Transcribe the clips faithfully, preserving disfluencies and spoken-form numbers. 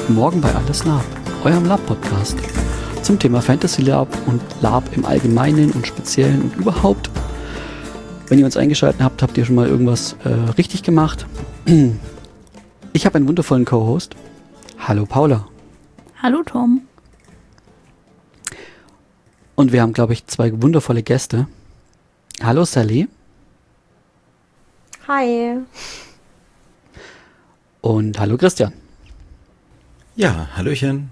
Guten Morgen bei Alles Lab, eurem Lab-Podcast zum Thema Fantasy Lab und Lab im Allgemeinen und Speziellen und überhaupt. Wenn ihr uns eingeschaltet habt, habt ihr schon mal irgendwas äh, richtig gemacht. Ich habe einen wundervollen Co-Host. Hallo Paula. Hallo Tom. Und wir haben, glaube ich, zwei wundervolle Gäste. Hallo Sally. Hi. Und hallo Christian. Ja, hallöchen.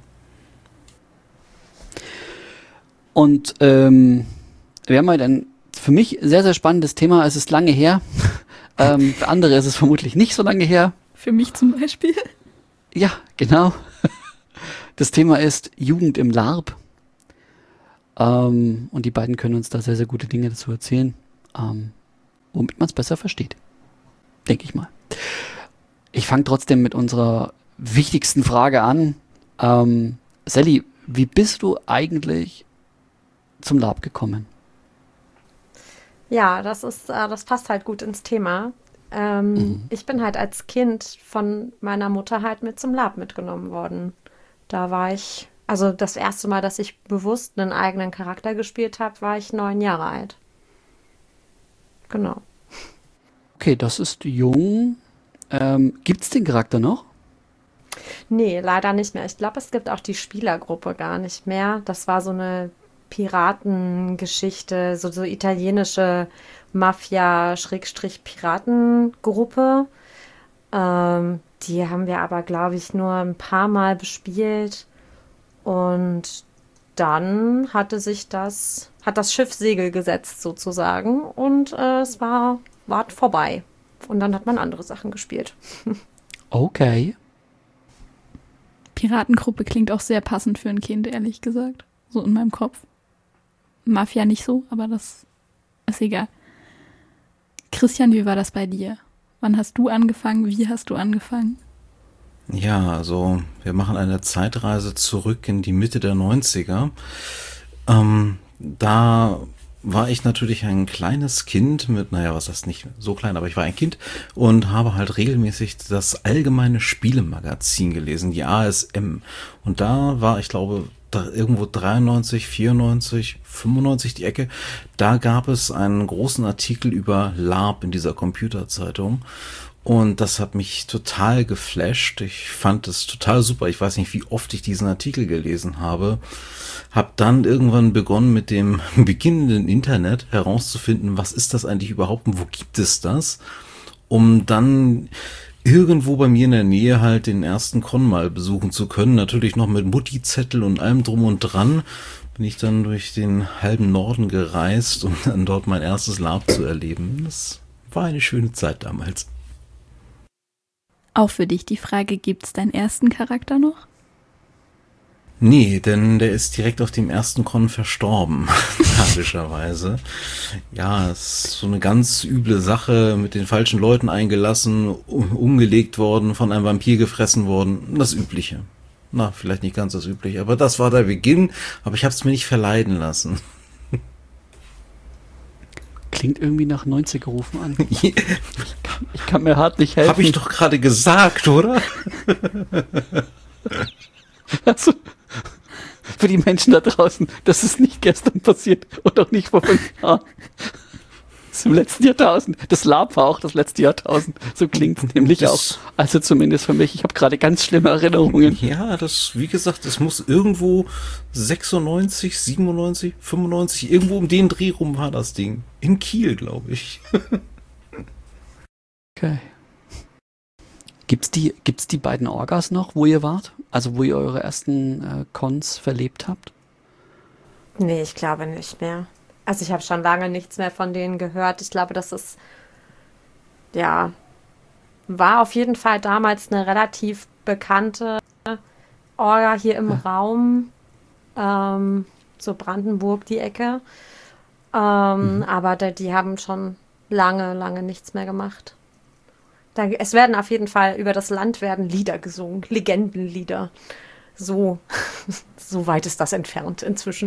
Und ähm, wir haben heute ein für mich sehr, sehr spannendes Thema. Es ist lange her. ähm, für andere ist es vermutlich nicht so lange her. Für mich zum Beispiel. Ja, genau. Das Thema ist Jugend im LARP. Ähm, und die beiden können uns da sehr, sehr gute Dinge dazu erzählen, ähm, womit man es besser versteht. Denke ich mal. Ich fange trotzdem mit unserer wichtigsten Frage an. Ähm, Sally, wie bist du eigentlich zum LARP gekommen? Ja, das ist, äh, das passt halt gut ins Thema. Ähm, mhm. Ich bin halt als Kind von meiner Mutter halt mit zum LARP mitgenommen worden. Da war ich, also das erste Mal, dass ich bewusst einen eigenen Charakter gespielt habe, war ich neun Jahre alt. Genau. Okay, das ist jung. Ähm, gibt's den Charakter noch? Nee, leider nicht mehr. Ich glaube, es gibt auch die Spielergruppe gar nicht mehr. Das war so eine Piratengeschichte, so, so italienische Mafia-Piratengruppe. Ähm, die haben wir aber, glaube ich, nur ein paar Mal bespielt. Und dann hatte sich das, hat das Schiff Segel gesetzt sozusagen. Und äh, es war, war vorbei. Und dann hat man andere Sachen gespielt. Okay. Piratengruppe klingt auch sehr passend für ein Kind, ehrlich gesagt. So in meinem Kopf. Mafia nicht so, aber das ist egal. Christian, wie war das bei dir? Wann hast du angefangen? Wie hast du angefangen? Ja, also wir machen eine Zeitreise zurück in die Mitte der neunziger. Ähm, da war ich natürlich ein kleines Kind mit, naja, was heißt nicht so klein, aber ich war ein Kind und habe halt regelmäßig das allgemeine Spielemagazin gelesen, die A S M. Und da war, ich glaube, da irgendwo dreiundneunzig, vierundneunzig, fünfundneunzig die Ecke. Da gab es einen großen Artikel über LARP in dieser Computerzeitung. Und das hat mich total geflasht. Ich fand es total super. Ich weiß nicht, wie oft ich diesen Artikel gelesen habe. Hab dann irgendwann begonnen, mit dem beginnenden Internet herauszufinden, was ist das eigentlich überhaupt und wo gibt es das? Um dann irgendwo bei mir in der Nähe halt den ersten Con mal besuchen zu können. Natürlich noch mit Mutti-Zettel und allem drum und dran. Bin ich dann durch den halben Norden gereist, um dann dort mein erstes LARP zu erleben. Das war eine schöne Zeit damals. Auch für dich die Frage, gibt's deinen ersten Charakter noch? Nee, denn der ist direkt auf dem ersten Con verstorben, tragischerweise. Ja, es ist so eine ganz üble Sache, mit den falschen Leuten eingelassen, umgelegt worden, von einem Vampir gefressen worden, das Übliche. Na, vielleicht nicht ganz das Übliche, aber das war der Beginn, aber ich habe es mir nicht verleiden lassen. Klingt irgendwie nach neunziger Rufen an. Ich kann, ich kann mir hart nicht helfen. Habe ich doch gerade gesagt, oder? Also, für die Menschen da draußen, das ist nicht gestern passiert und auch nicht vor fünf Jahren. Das ist im letzten Jahrtausend. Das LARP war auch das letzte Jahrtausend. So klingt es nämlich das auch. Also zumindest für mich. Ich habe gerade ganz schlimme Erinnerungen. Ja, das, wie gesagt, es muss irgendwo sechsundneunzig, siebenundneunzig, fünfundneunzig, irgendwo um den Dreh rum war das Ding. In Kiel, glaube ich. Okay. Gibt's die, gibt's die beiden Orgas noch, wo ihr wart? Also wo ihr eure ersten äh, Cons verlebt habt? Nee, ich glaube nicht mehr. Also ich habe schon lange nichts mehr von denen gehört. Ich glaube, das ist, ja, war auf jeden Fall damals eine relativ bekannte Orga hier im ja. Raum, ähm, so Brandenburg die Ecke. Ähm, mhm. Aber die, die haben schon lange, lange nichts mehr gemacht. Da, es werden auf jeden Fall über das Land werden Lieder gesungen, Legendenlieder. So, so weit ist das entfernt inzwischen.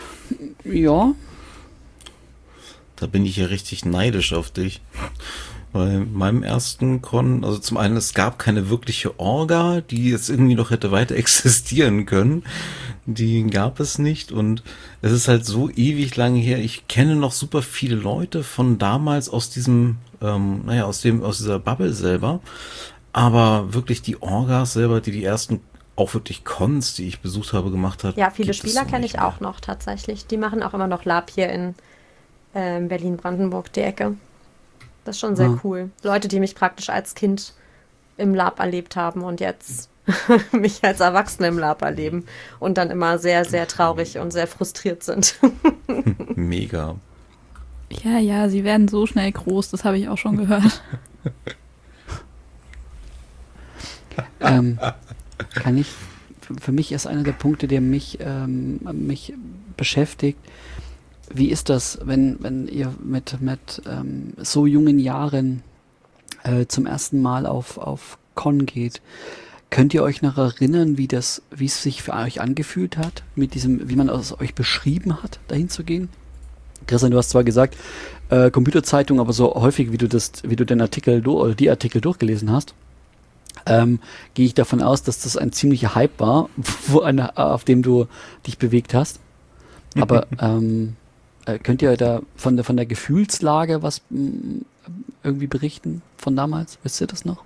Ja. Da bin ich ja richtig neidisch auf dich. Bei meinem ersten Con, also zum einen, es gab keine wirkliche Orga, die jetzt irgendwie noch hätte weiter existieren können. Die gab es nicht und es ist halt so ewig lange her. Ich kenne noch super viele Leute von damals aus diesem, ähm, naja, aus dem, aus dieser Bubble selber. Aber wirklich die Orgas selber, die die ersten auch wirklich Cons, die ich besucht habe, gemacht hat. Ja, viele gibt es Spieler so kenne nicht ich mehr. auch noch tatsächlich. Die machen auch immer noch Lab hier in ähm, Berlin-Brandenburg, die Ecke. Das ist schon sehr Ja. cool. Leute, die mich praktisch als Kind im Lab erlebt haben und jetzt mich als Erwachsene im Lab erleben und dann immer sehr, sehr traurig und sehr frustriert sind. Mega. Ja, ja, sie werden so schnell groß, das habe ich auch schon gehört. ähm, kann ich, für- für mich ist einer der Punkte, der mich, ähm, mich beschäftigt. Wie ist das, wenn, wenn ihr mit, mit ähm, so jungen Jahren äh, zum ersten Mal auf, auf Con geht? Könnt ihr euch noch erinnern, wie das, wie es sich für euch angefühlt hat, mit diesem, wie man es euch beschrieben hat, dahin zu gehen? Christian, du hast zwar gesagt, äh, Computerzeitung, aber so häufig, wie du das, wie du den Artikel du- oder die Artikel durchgelesen hast, ähm, gehe ich davon aus, dass das ein ziemlicher Hype war, wo eine, auf dem du dich bewegt hast. Aber ähm, äh, könnt ihr da von der von der Gefühlslage was mm, irgendwie berichten von damals? Wisst ihr das noch?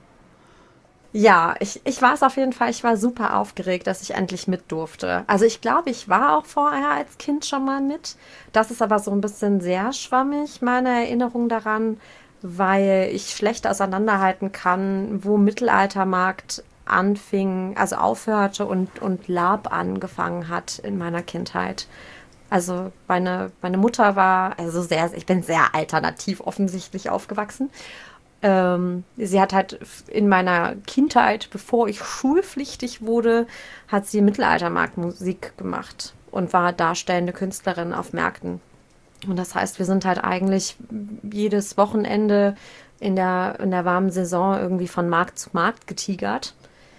Ja, ich, ich war es auf jeden Fall. Ich war super aufgeregt, dass ich endlich mit durfte. Also ich glaube, ich war auch vorher als Kind schon mal mit. Das ist aber so ein bisschen sehr schwammig, meine Erinnerung daran, weil ich schlecht auseinanderhalten kann, wo Mittelaltermarkt anfing, also aufhörte und, und Lab angefangen hat in meiner Kindheit. Also meine, meine Mutter war, also sehr, ich bin sehr alternativ offensichtlich aufgewachsen. Ähm, sie hat halt in meiner Kindheit, bevor ich schulpflichtig wurde, hat sie Mittelaltermarktmusik gemacht und war darstellende Künstlerin auf Märkten. Und das heißt, wir sind halt eigentlich jedes Wochenende in der, in der warmen Saison irgendwie von Markt zu Markt getigert.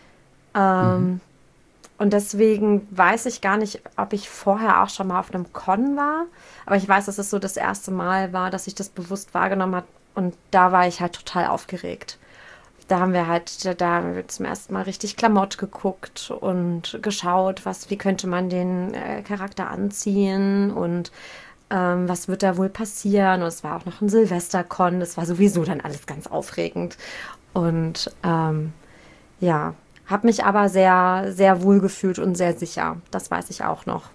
Ähm, Und deswegen weiß ich gar nicht, ob ich vorher auch schon mal auf einem Con war. Aber ich weiß, dass es so das erste Mal war, dass ich das bewusst wahrgenommen habe. Und da war ich halt total aufgeregt. Da haben wir halt, da da haben wir zum ersten Mal richtig Klamotte geguckt und geschaut, was, wie könnte man den äh, Charakter anziehen und ähm, was wird da wohl passieren. Und es war auch noch ein Silvestercon. Das war sowieso dann alles ganz aufregend. Und ähm, ja, habe mich aber sehr, sehr wohl gefühlt und sehr sicher. Das weiß ich auch noch.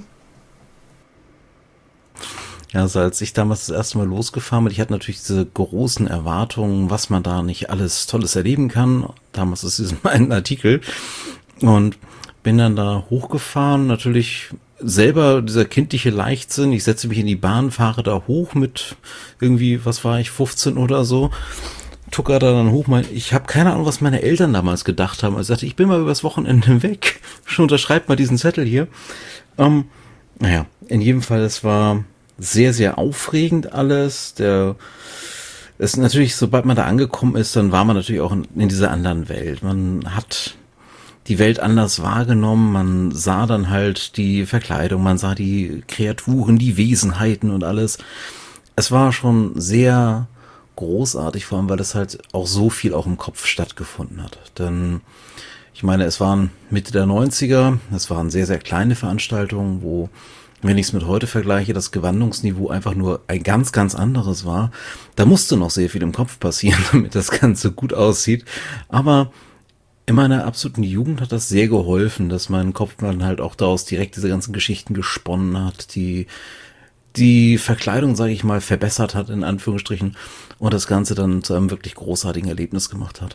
Ja, also als ich damals das erste Mal losgefahren bin, ich hatte natürlich diese großen Erwartungen, was man da nicht alles Tolles erleben kann. Damals ist es ein Artikel und bin dann da hochgefahren, natürlich selber dieser kindliche Leichtsinn. Ich setze mich in die Bahn, fahre da hoch mit irgendwie, was war ich, fünfzehn oder so. Tucker da dann hoch, mein, ich habe keine Ahnung, was meine Eltern damals gedacht haben. Also ich sagte, ich bin mal übers Wochenende weg. Schon unterschreibt mal diesen Zettel hier. Ähm, naja, in jedem Fall, es war sehr, sehr aufregend alles. Der, es ist natürlich, sobald man da angekommen ist, dann war man natürlich auch in, in dieser anderen Welt. Man hat die Welt anders wahrgenommen, man sah dann halt die Verkleidung, man sah die Kreaturen, die Wesenheiten und alles. Es war schon sehr großartig, vor allem, weil es halt auch so viel auch im Kopf stattgefunden hat. Denn ich meine, es waren Mitte der neunziger, es waren sehr, sehr kleine Veranstaltungen, wo, wenn ich es mit heute vergleiche, das Gewandungsniveau einfach nur ein ganz, ganz anderes war. Da musste noch sehr viel im Kopf passieren, damit das Ganze gut aussieht. Aber in meiner absoluten Jugend hat das sehr geholfen, dass mein Kopf dann halt auch daraus direkt diese ganzen Geschichten gesponnen hat, die die Verkleidung, sage ich mal, verbessert hat, in Anführungsstrichen, und das Ganze dann zu einem wirklich großartigen Erlebnis gemacht hat.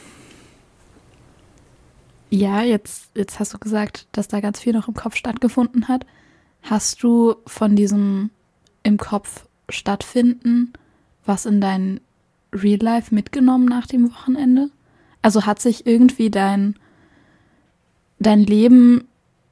Ja, jetzt, jetzt hast du gesagt, dass da ganz viel noch im Kopf stattgefunden hat. Hast du von diesem im Kopf stattfinden was in dein Real Life mitgenommen nach dem Wochenende? Also hat sich irgendwie dein, dein Leben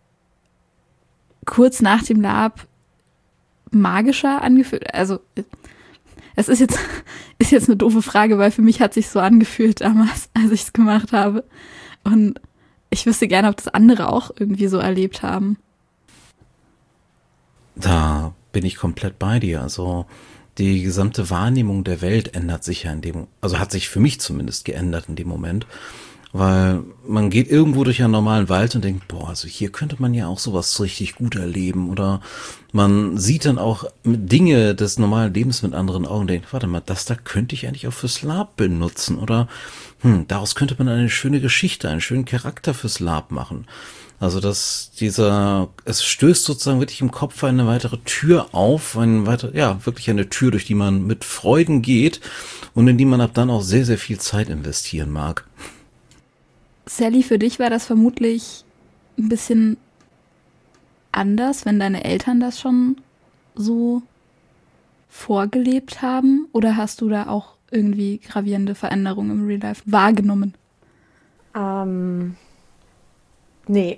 kurz nach dem Lab magischer angefühlt? Also es ist jetzt, ist jetzt eine doofe Frage, weil für mich hat sich so angefühlt damals, als ich es gemacht habe. Und ich wüsste gerne, ob das andere auch irgendwie so erlebt haben. Da bin ich komplett bei dir. Also die gesamte Wahrnehmung der Welt ändert sich ja in dem, also hat sich für mich zumindest geändert in dem Moment. Weil man geht irgendwo durch einen normalen Wald und denkt, boah, also hier könnte man ja auch sowas richtig gut erleben. Oder man sieht dann auch Dinge des normalen Lebens mit anderen Augen und denkt, warte mal, das da könnte ich eigentlich auch fürs Lab benutzen. Oder hm, daraus könnte man eine schöne Geschichte, einen schönen Charakter fürs Lab machen. Also dass dieser, es stößt sozusagen wirklich im Kopf eine weitere Tür auf, eine weitere, ja, wirklich eine Tür, durch die man mit Freuden geht und in die man ab dann auch sehr, sehr viel Zeit investieren mag. Sally, für dich war das vermutlich ein bisschen anders, wenn deine Eltern das schon so vorgelebt haben? Oder hast du da auch irgendwie gravierende Veränderungen im Real Life wahrgenommen? Ähm, nee.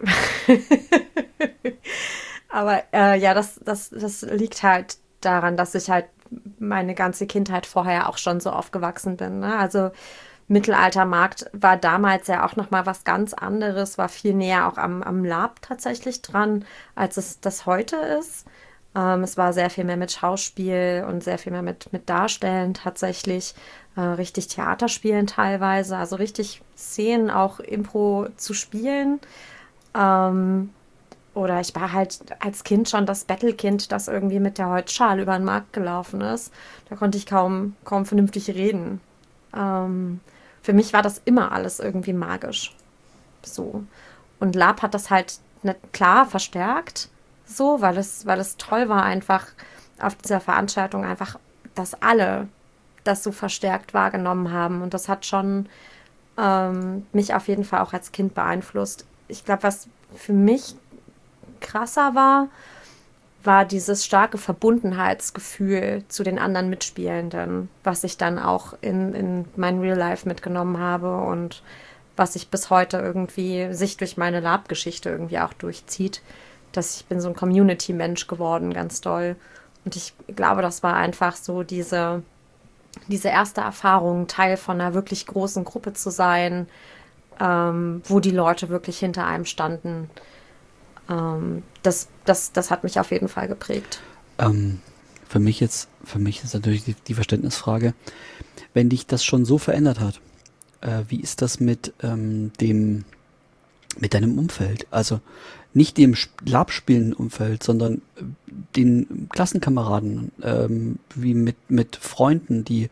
Aber äh, ja, das, das, das liegt halt daran, dass ich halt meine ganze Kindheit vorher auch schon so aufgewachsen bin. Ne? Also Mittelaltermarkt war damals ja auch nochmal was ganz anderes, war viel näher auch am, am Lab tatsächlich dran, als es das heute ist. Ähm, es war sehr viel mehr mit Schauspiel und sehr viel mehr mit, mit Darstellen tatsächlich, äh, richtig Theaterspielen teilweise, also richtig Szenen auch Impro zu spielen. Ähm, oder ich war halt als Kind schon das Bettelkind, das irgendwie mit der Holzschale über den Markt gelaufen ist. Da konnte ich kaum, kaum vernünftig reden. Ähm, für mich war das immer alles irgendwie magisch. So. Und Lab hat das halt nicht klar verstärkt, so, weil es, weil es toll war, einfach auf dieser Veranstaltung einfach, dass alle das so verstärkt wahrgenommen haben. Und das hat schon ähm, mich auf jeden Fall auch als Kind beeinflusst. Ich glaube, was für mich krasser war, war dieses starke Verbundenheitsgefühl zu den anderen Mitspielenden, was ich dann auch in, in mein Real Life mitgenommen habe und was sich bis heute irgendwie sich durch meine Lab-Geschichte irgendwie auch durchzieht. Dass ich bin so ein Community-Mensch geworden, ganz doll. Und ich glaube, das war einfach so diese, diese erste Erfahrung, Teil von einer wirklich großen Gruppe zu sein, ähm, wo die Leute wirklich hinter einem standen. Ähm, das, das, das hat mich auf jeden Fall geprägt. Ähm, für mich jetzt, für mich ist natürlich die, die Verständnisfrage, wenn dich das schon so verändert hat, äh, wie ist das mit ähm, dem, mit deinem Umfeld? Also nicht dem Lab-spielenden Umfeld, sondern den Klassenkameraden, ähm, wie mit, mit Freunden, die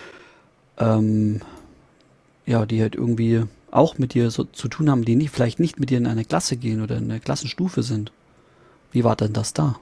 ähm, ja, die halt irgendwie auch mit dir so zu tun haben, die nicht, vielleicht nicht mit dir in eine Klasse gehen oder in eine Klassenstufe sind. Wie war denn das da?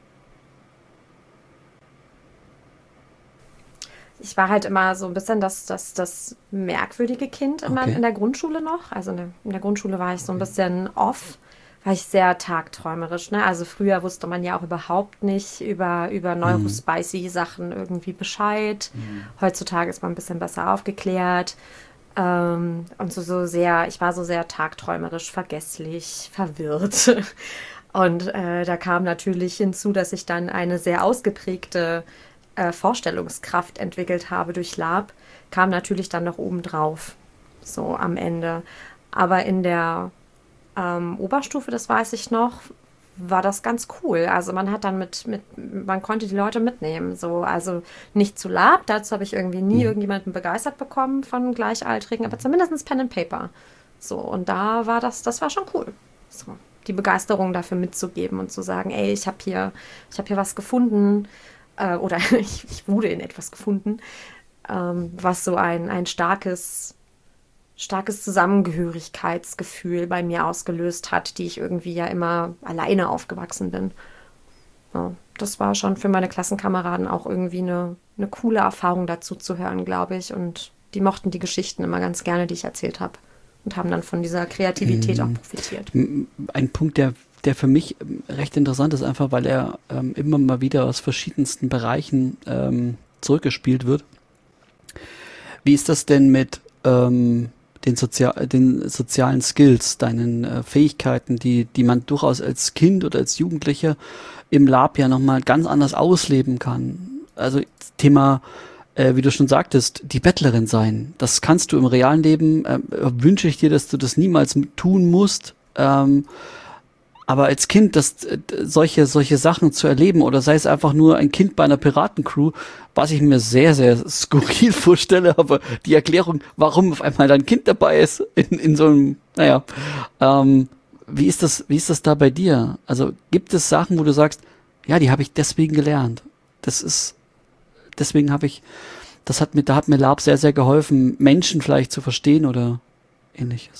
Ich war halt immer so ein bisschen das, das, das merkwürdige Kind in, Okay. in der Grundschule noch. Also in der, in der Grundschule war ich so ein bisschen off, war ich sehr tagträumerisch. Ne? Also früher wusste man ja auch überhaupt nicht über, über neurospicy Sachen irgendwie Bescheid. Heutzutage ist man ein bisschen besser aufgeklärt. Ähm, und so, so sehr, ich war so sehr tagträumerisch, vergesslich, verwirrt. Und äh, da kam natürlich hinzu, dass ich dann eine sehr ausgeprägte äh, Vorstellungskraft entwickelt habe durch Lab, kam natürlich dann noch obendrauf, so am Ende. Aber in der ähm, Oberstufe, das weiß ich noch, war das ganz cool. Also man hat dann mit, mit, man konnte die Leute mitnehmen. So, also nicht zu Lab, dazu habe ich irgendwie nie irgendjemanden begeistert bekommen von Gleichaltrigen, aber zumindest Pen and Paper. So, und da war das, das war schon cool. So, die Begeisterung dafür mitzugeben und zu sagen, ey, ich habe hier, ich habe hier was gefunden, äh, oder ich, ich wurde in etwas gefunden, ähm, was so ein, ein starkes starkes Zusammengehörigkeitsgefühl bei mir ausgelöst hat, die ich irgendwie ja immer alleine aufgewachsen bin. Ja, das war schon für meine Klassenkameraden auch irgendwie eine, eine coole Erfahrung dazu zu hören, glaube ich. Und die mochten die Geschichten immer ganz gerne, die ich erzählt habe. Und haben dann von dieser Kreativität auch profitiert. Ein Punkt, der, der für mich recht interessant ist, einfach weil er ähm, immer mal wieder aus verschiedensten Bereichen ähm, zurückgespielt wird. Wie ist das denn mit ähm, den, Sozial den sozialen Skills, deinen äh, Fähigkeiten, die, die man durchaus als Kind oder als Jugendlicher im Lab ja nochmal ganz anders ausleben kann? Also Thema, äh, wie du schon sagtest, die Bettlerin sein. Das kannst du im realen Leben, äh, wünsche ich dir, dass du das niemals tun musst. Ähm, Aber als Kind, das, solche, solche Sachen zu erleben oder sei es einfach nur ein Kind bei einer Piratencrew, was ich mir sehr, sehr skurril vorstelle, aber die Erklärung, warum auf einmal da ein Kind dabei ist, in, in so einem, naja, ähm, wie ist das, wie ist das da bei dir? Also gibt es Sachen, wo du sagst, ja, die habe ich deswegen gelernt. Das ist, deswegen habe ich, das hat mir, da hat mir Lab sehr, sehr geholfen, Menschen vielleicht zu verstehen oder ähnliches.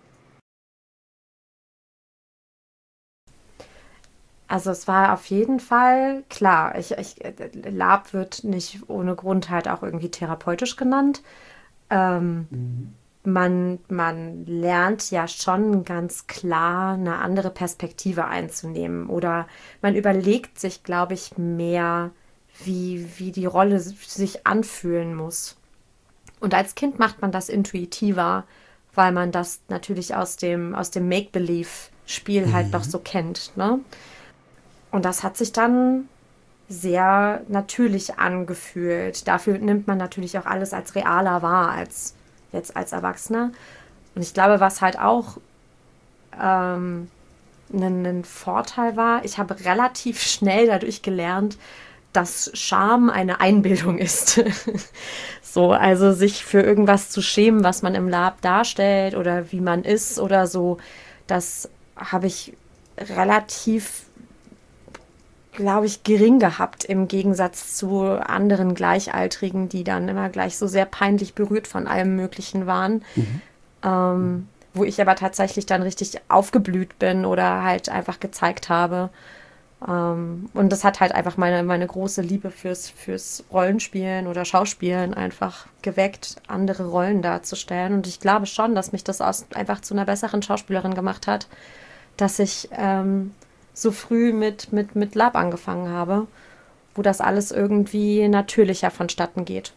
Also es war auf jeden Fall klar, ich, ich, Lab wird nicht ohne Grund halt auch irgendwie therapeutisch genannt. Ähm, mhm. man, man lernt ja schon ganz klar eine andere Perspektive einzunehmen oder man überlegt sich, glaube ich, mehr, wie, wie die Rolle sich anfühlen muss. Und als Kind macht man das intuitiver, weil man das natürlich aus dem, aus dem Make-Believe-Spiel mhm. halt noch so kennt, ne? Und das hat sich dann sehr natürlich angefühlt. Dafür nimmt man natürlich auch alles als realer wahr als jetzt als Erwachsener. Und ich glaube, was halt auch ähm, ein, ein Vorteil war, ich habe relativ schnell dadurch gelernt, dass Scham eine Einbildung ist. So, also sich für irgendwas zu schämen, was man im Lab darstellt oder wie man ist oder so, das habe ich relativ, glaube ich, gering gehabt im Gegensatz zu anderen Gleichaltrigen, die dann immer gleich so sehr peinlich berührt von allem Möglichen waren. Mhm. Ähm, wo ich aber tatsächlich dann richtig aufgeblüht bin oder halt einfach gezeigt habe. Ähm, und das hat halt einfach meine, meine große Liebe fürs, fürs Rollenspielen oder Schauspielen einfach geweckt, andere Rollen darzustellen. Und ich glaube schon, dass mich das aus, einfach zu einer besseren Schauspielerin gemacht hat, dass ich ähm, so früh mit, mit, mit Lab angefangen habe, wo das alles irgendwie natürlicher vonstatten geht.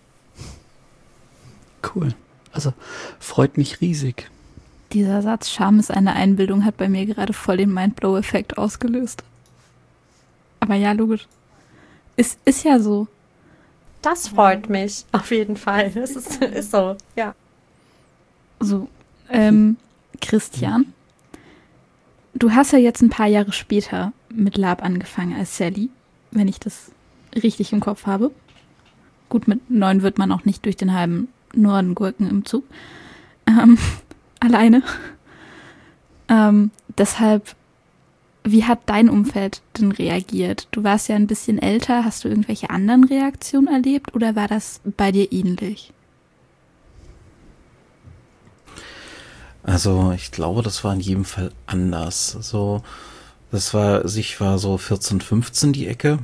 Cool. Also freut mich riesig. Dieser Satz, Scham ist eine Einbildung, hat bei mir gerade voll den Mindblow-Effekt ausgelöst. Aber ja, logisch. Ist, ist ja so. Das freut mich, auf jeden Fall. Das ist, ist so, ja. So, ähm, Christian, du hast ja jetzt ein paar Jahre später mit Lab angefangen als Sally, wenn ich das richtig im Kopf habe. Gut, mit neun wird man auch nicht durch den halben Norden gurken im Zug. Ähm, alleine. Ähm, deshalb, wie hat dein Umfeld denn reagiert? Du warst ja ein bisschen älter. Hast du irgendwelche anderen Reaktionen erlebt oder war das bei dir ähnlich? Also ich glaube, das war in jedem Fall anders. Also das war, also ich war so vierzehn, fünfzehn die Ecke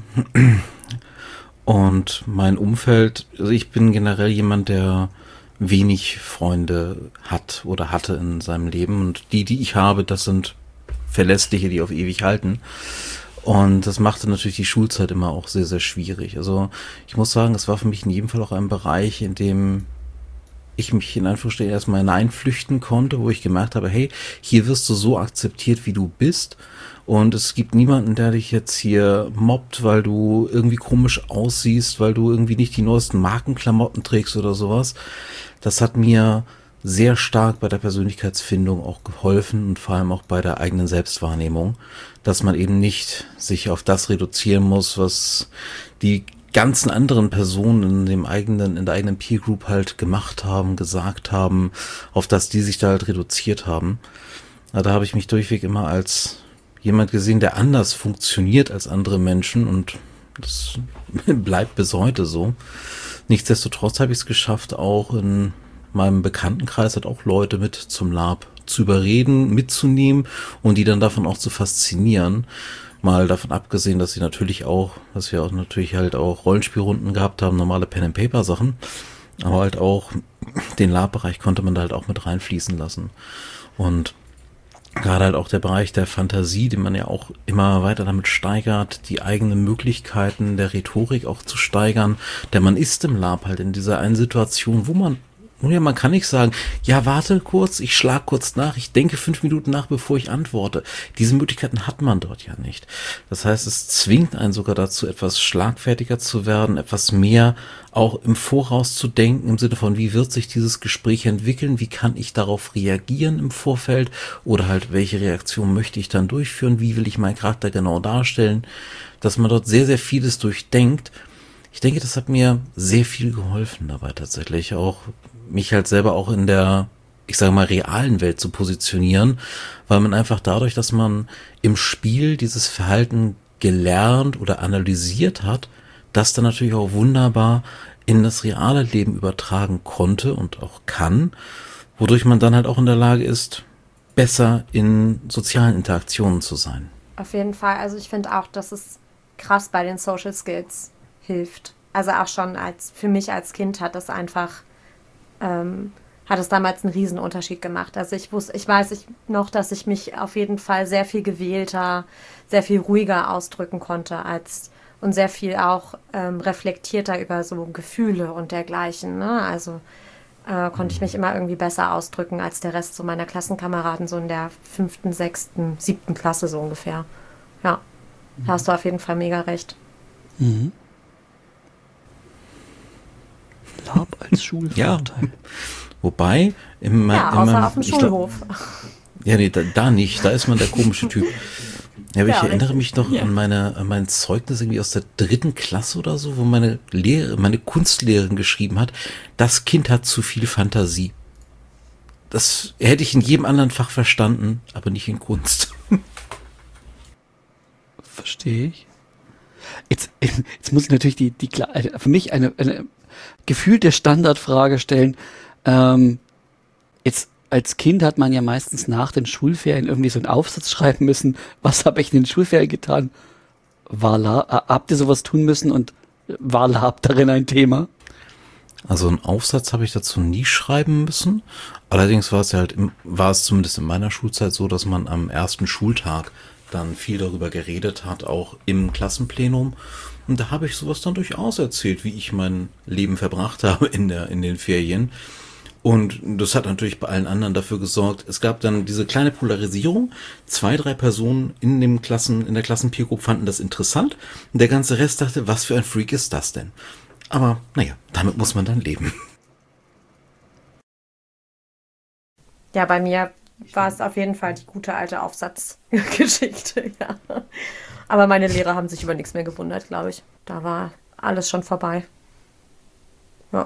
und mein Umfeld, also ich bin generell jemand, der wenig Freunde hat oder hatte in seinem Leben und die, die ich habe, das sind Verlässliche, die auf ewig halten. Und das machte natürlich die Schulzeit immer auch sehr, sehr schwierig. Also ich muss sagen, es war für mich in jedem Fall auch ein Bereich, in dem ich mich in Anführungsstrichen erstmal hineinflüchten konnte, wo ich gemerkt habe, hey, hier wirst du so akzeptiert, wie du bist. Und es gibt niemanden, der dich jetzt hier mobbt, weil du irgendwie komisch aussiehst, weil du irgendwie nicht die neuesten Markenklamotten trägst oder sowas. Das hat mir sehr stark bei der Persönlichkeitsfindung auch geholfen und vor allem auch bei der eigenen Selbstwahrnehmung, dass man eben nicht sich auf das reduzieren muss, was die ganzen anderen Personen in dem eigenen, in der eigenen Peer Group halt gemacht haben, gesagt haben, auf das die sich da halt reduziert haben. Da habe ich mich durchweg immer als jemand gesehen, der anders funktioniert als andere Menschen und das bleibt bis heute so. Nichtsdestotrotz habe ich es geschafft, auch in meinem Bekanntenkreis hat auch Leute mit zum Lab zu überreden, mitzunehmen und die dann davon auch zu faszinieren. Mal davon abgesehen, dass sie natürlich auch, dass wir auch natürlich halt auch Rollenspielrunden gehabt haben, normale Pen-and-Paper-Sachen, aber halt auch den Lab-Bereich konnte man da halt auch mit reinfließen lassen. Und gerade halt auch der Bereich der Fantasie, den man ja auch immer weiter damit steigert, die eigenen Möglichkeiten der Rhetorik auch zu steigern, denn man ist im Lab halt in dieser einen Situation, wo man nun ja, man kann nicht sagen, ja, warte kurz, ich schlag kurz nach, ich denke fünf Minuten nach, bevor ich antworte. Diese Möglichkeiten hat man dort ja nicht. Das heißt, es zwingt einen sogar dazu, etwas schlagfertiger zu werden, etwas mehr auch im Voraus zu denken, im Sinne von, wie wird sich dieses Gespräch entwickeln, wie kann ich darauf reagieren im Vorfeld oder halt, welche Reaktion möchte ich dann durchführen, wie will ich meinen Charakter genau darstellen, dass man dort sehr, sehr vieles durchdenkt. Ich denke, das hat mir sehr viel geholfen dabei tatsächlich, auch mich halt selber auch in der, ich sage mal, realen Welt zu positionieren, weil man einfach dadurch, dass man im Spiel dieses Verhalten gelernt oder analysiert hat, das dann natürlich auch wunderbar in das reale Leben übertragen konnte und auch kann, wodurch man dann halt auch in der Lage ist, besser in sozialen Interaktionen zu sein. Auf jeden Fall. Also ich finde auch, dass es krass bei den Social Skills hilft. Also auch schon als für mich als Kind hat das einfach ähm, hat es damals einen riesen Unterschied gemacht. Also ich wusste, ich weiß ich noch, dass ich mich auf jeden Fall sehr viel gewählter, sehr viel ruhiger ausdrücken konnte als und sehr viel auch ähm, reflektierter über so Gefühle und dergleichen. Ne? Also äh, konnte ich mich immer irgendwie besser ausdrücken als der Rest so meiner Klassenkameraden, so in der fünften, sechsten, siebten Klasse so ungefähr. Ja, mhm. Da hast du auf jeden Fall mega recht. Mhm. Lab als Schulvorteil. Ja, wobei, in mein, ja, in außer mein, auf dem Schulhof. Da, ja, nee, da, da nicht, da ist man der komische Typ. Ja, aber Ja, ich erinnere richtig. mich noch Ja. an meine, an mein Zeugnis irgendwie aus der dritten Klasse oder so, wo meine Lehre, meine Kunstlehrerin geschrieben hat, das Kind hat zu viel Fantasie. Das hätte ich in jedem anderen Fach verstanden, aber nicht in Kunst. Verstehe ich. Jetzt, jetzt muss ich natürlich die, die klar- also für mich eine, eine gefühlte Standardfrage stellen. Ähm, jetzt als Kind hat man ja meistens nach den Schulferien irgendwie so einen Aufsatz schreiben müssen. Was habe ich in den Schulferien getan? War La- äh, habt ihr sowas tun müssen und war Lab darin ein Thema? Also einen Aufsatz habe ich dazu nie schreiben müssen. Allerdings war es ja halt, im, war es zumindest in meiner Schulzeit so, dass man am ersten Schultag dann viel darüber geredet hat, auch im Klassenplenum. Und da habe ich sowas dann durchaus erzählt, wie ich mein Leben verbracht habe in der, in den Ferien. Und das hat natürlich bei allen anderen dafür gesorgt. Es gab dann diese kleine Polarisierung. Zwei, drei Personen in dem Klassen, in der Klassen-Peer-Group fanden das interessant. Und der ganze Rest dachte, was für ein Freak ist das denn? Aber naja, damit muss man dann leben. Ja, bei mir war es auf jeden Fall die gute alte Aufsatzgeschichte. Ja. Aber meine Lehrer haben sich über nichts mehr gewundert, glaube ich. Da war alles schon vorbei. Ja.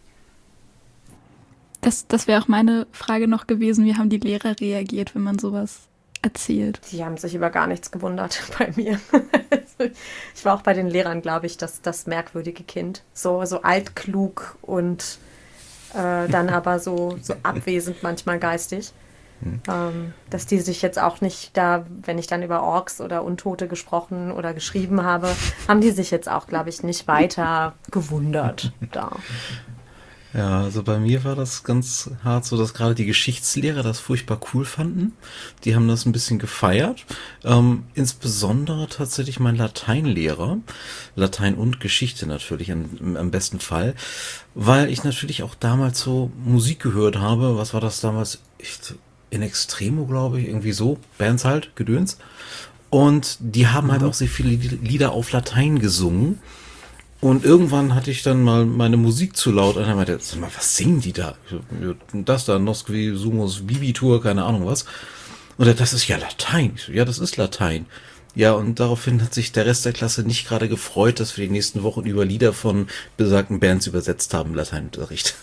Das, das wäre auch meine Frage noch gewesen. Wie haben die Lehrer reagiert, wenn man sowas erzählt? Die haben sich über gar nichts gewundert bei mir. Ich war auch bei den Lehrern, glaube ich, das, das merkwürdige Kind. So, so altklug und äh, dann aber so, so abwesend manchmal geistig. Ähm, dass die sich jetzt auch nicht da, wenn ich dann über Orks oder Untote gesprochen oder geschrieben habe, haben die sich jetzt auch, glaube ich, nicht weiter gewundert da. Ja, also bei mir war das ganz hart so, dass gerade die Geschichtslehrer das furchtbar cool fanden. Die haben das ein bisschen gefeiert. Ähm, insbesondere tatsächlich mein Lateinlehrer. Latein und Geschichte natürlich am, am besten Fall. Weil ich natürlich auch damals so Musik gehört habe. Was war das damals? Ich, in Extremo, glaube ich. Irgendwie so. Bands halt, Gedöns. Und die haben halt auch sehr viele Lieder auf Latein gesungen. Und irgendwann hatte ich dann mal meine Musik zu laut und er meinte, sag mal, was singen die da? Das da, Nosqui, Sumos, Bibitur, keine Ahnung was. Und er, das ist ja Latein. Ich so, ja, das ist Latein. Ja, und daraufhin hat sich der Rest der Klasse nicht gerade gefreut, dass wir die nächsten Wochen über Lieder von besagten Bands übersetzt haben, im Lateinunterricht.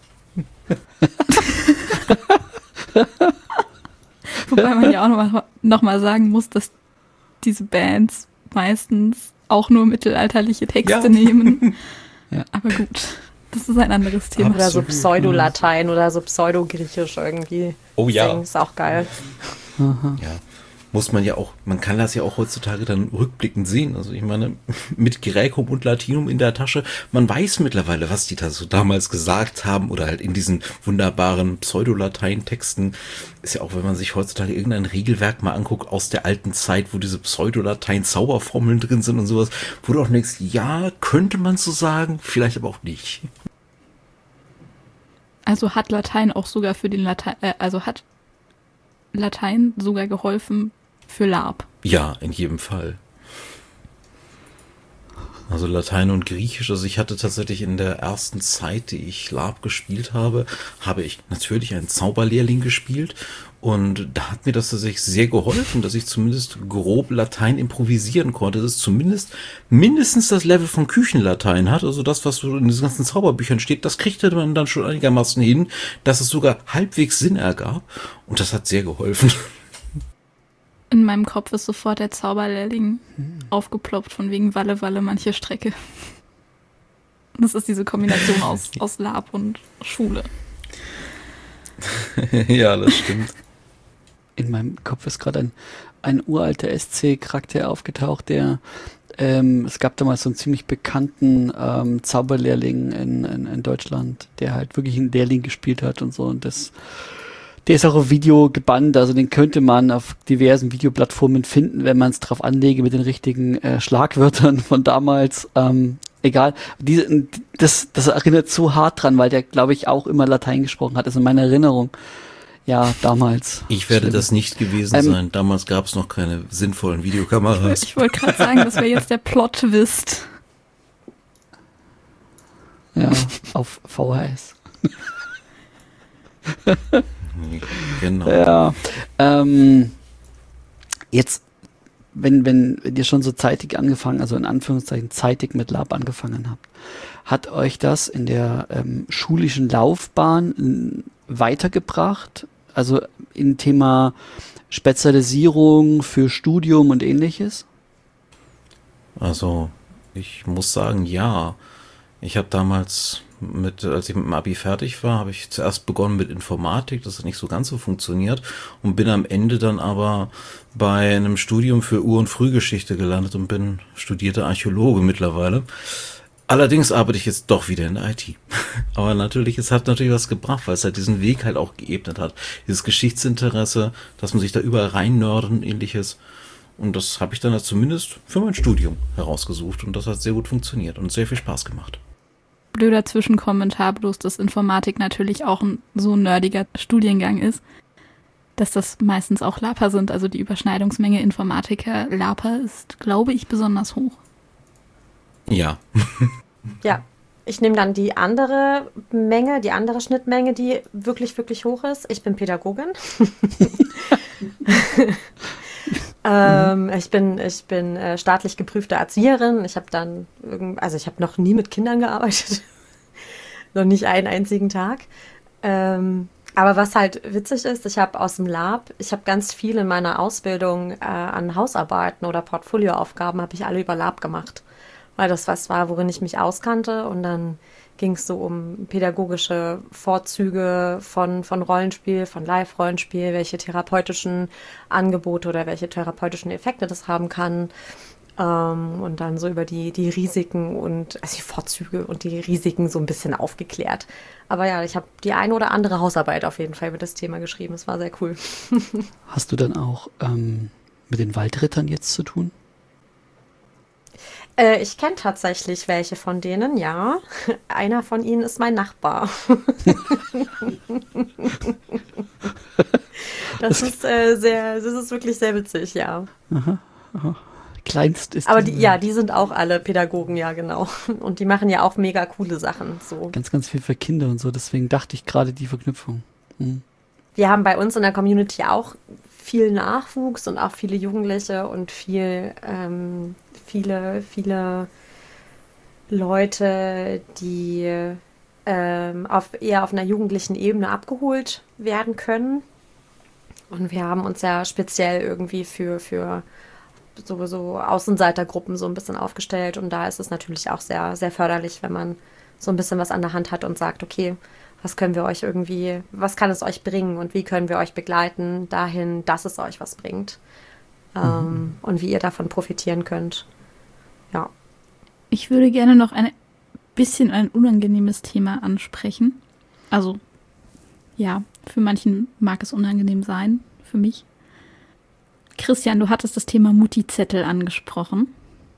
Wobei man ja auch noch mal, noch mal sagen muss, dass diese Bands meistens auch nur mittelalterliche Texte Ja. nehmen. Ja. Aber gut, das ist ein anderes Thema. Oder so Absolut. Pseudolatein oder so Pseudogriechisch irgendwie. Oh ja. singen. Ist auch geil. Ja, muss man ja auch, man kann das ja auch heutzutage dann rückblickend sehen. Also ich meine, mit Graecum und Latinum in der Tasche, man weiß mittlerweile, was die da so damals gesagt haben oder halt in diesen wunderbaren Pseudolatein-Texten. Ist ja auch, wenn man sich heutzutage irgendein Regelwerk mal anguckt aus der alten Zeit, wo diese Pseudolatein-Zauberformeln drin sind und sowas, wo du auch denkst, ja, könnte man so sagen, vielleicht aber auch nicht. Also hat Latein auch sogar für den Latein, äh, also hat Latein sogar geholfen für Lab. Ja, in jedem Fall. Also Latein und Griechisch, also ich hatte tatsächlich in der ersten Zeit, die ich Lab gespielt habe, habe ich natürlich einen Zauberlehrling gespielt und da hat mir das tatsächlich sehr geholfen, dass ich zumindest grob Latein improvisieren konnte, dass es zumindest mindestens das Level von Küchenlatein hat, also das, was so in diesen ganzen Zauberbüchern steht, das kriegte man dann schon einigermaßen hin, dass es sogar halbwegs Sinn ergab und das hat sehr geholfen. In meinem Kopf ist sofort der Zauberlehrling hm. aufgeploppt, von wegen Walle, Walle, manche Strecke. Das ist diese Kombination aus, aus Lab und Schule. Ja, das stimmt. In meinem Kopf ist gerade ein, ein uralter S C-Charakter aufgetaucht, der ähm, es gab damals so einen ziemlich bekannten ähm, Zauberlehrling in, in, in Deutschland, der halt wirklich einen Lehrling gespielt hat und so und das Der ist auch auf Video gebannt, also den könnte man auf diversen Videoplattformen finden, wenn man es drauf anlege mit den richtigen äh, Schlagwörtern von damals. Ähm, egal, diese, das, das erinnert so hart dran, weil der, glaube ich, auch immer Latein gesprochen hat. Das ist in meiner Erinnerung. Ja, damals. Ich werde Schlimm. das nicht gewesen ähm, sein. Damals gab es noch keine sinnvollen Videokameras. Ich wollte gerade sagen, das wäre jetzt der Plot-Twist. Ja, auf V H S. Genau. Ja. Ähm, jetzt, wenn, wenn, wenn ihr schon so zeitig angefangen, also in Anführungszeichen zeitig mit Lab angefangen habt, hat euch das in der ähm, schulischen Laufbahn weitergebracht? Also im Thema Spezialisierung für Studium und ähnliches? Also, ich muss sagen, ja. Ich habe damals mit, als ich mit dem Abi fertig war, habe ich zuerst begonnen mit Informatik, das hat nicht so ganz so funktioniert und bin am Ende dann aber bei einem Studium für Ur- und Frühgeschichte gelandet und bin studierter Archäologe mittlerweile. Allerdings arbeite ich jetzt doch wieder in der I T. Aber natürlich, es hat natürlich was gebracht, weil es halt diesen Weg halt auch geebnet hat. Dieses Geschichtsinteresse, dass man sich da überall reinnördet und ähnliches. Und das habe ich dann halt zumindest für mein Studium herausgesucht und das hat sehr gut funktioniert und sehr viel Spaß gemacht. Blöder Zwischenkommentar, bloß dass Informatik natürlich auch ein so nerdiger Studiengang ist, dass das meistens auch Laper sind. Also die Überschneidungsmenge Informatiker-Laper ist, glaube ich, besonders hoch. Ja. Ja, ich nehme dann die andere Menge, die andere Schnittmenge, die wirklich, wirklich hoch ist. Ich bin Pädagogin. ähm, ich bin, ich bin äh, staatlich geprüfte Erzieherin. Ich habe dann, irgend, also ich habe noch nie mit Kindern gearbeitet. Noch nicht einen einzigen Tag. Ähm, aber was halt witzig ist, ich habe aus dem Lab, ich habe ganz viel in meiner Ausbildung äh, an Hausarbeiten oder Portfolioaufgaben, habe ich alle über Lab gemacht. Weil das was war, worin ich mich auskannte. Und dann ging es so um pädagogische Vorzüge von, von Rollenspiel, von Live-Rollenspiel, welche therapeutischen Angebote oder welche therapeutischen Effekte das haben kann. Ähm, und dann so über die, die Risiken und, also die Vorzüge und die Risiken so ein bisschen aufgeklärt. Aber ja, ich habe die eine oder andere Hausarbeit auf jeden Fall über das Thema geschrieben. Es war sehr cool. Hast du dann auch ähm, mit den Waldrittern jetzt zu tun? Äh, ich kenne tatsächlich welche von denen, ja. Einer von ihnen ist mein Nachbar. das ist äh, sehr, das ist wirklich sehr witzig, ja. Aha, aha. Kleinst ist Aber die, ja, die sind auch alle Pädagogen, ja, genau. Und die machen ja auch mega coole Sachen. So. Ganz, ganz viel für Kinder und so, deswegen dachte ich gerade die Verknüpfung. Hm. Wir haben bei uns in der Community auch viel Nachwuchs und auch viele Jugendliche und viel, ähm, viele, viele Leute, die ähm, auf, eher auf einer jugendlichen Ebene abgeholt werden können. Und wir haben uns ja speziell irgendwie für, für sowieso Außenseitergruppen so ein bisschen aufgestellt. Und da ist es natürlich auch sehr, sehr förderlich, wenn man so ein bisschen was an der Hand hat und sagt, okay, was können wir euch irgendwie, was kann es euch bringen und wie können wir euch begleiten dahin, dass es euch was bringt. Mhm. Ähm, und wie ihr davon profitieren könnt. Ja. Ich würde gerne noch ein bisschen ein unangenehmes Thema ansprechen. Also, ja, für manchen mag es unangenehm sein, für mich. Christian, du hattest das Thema Mutti-Zettel angesprochen.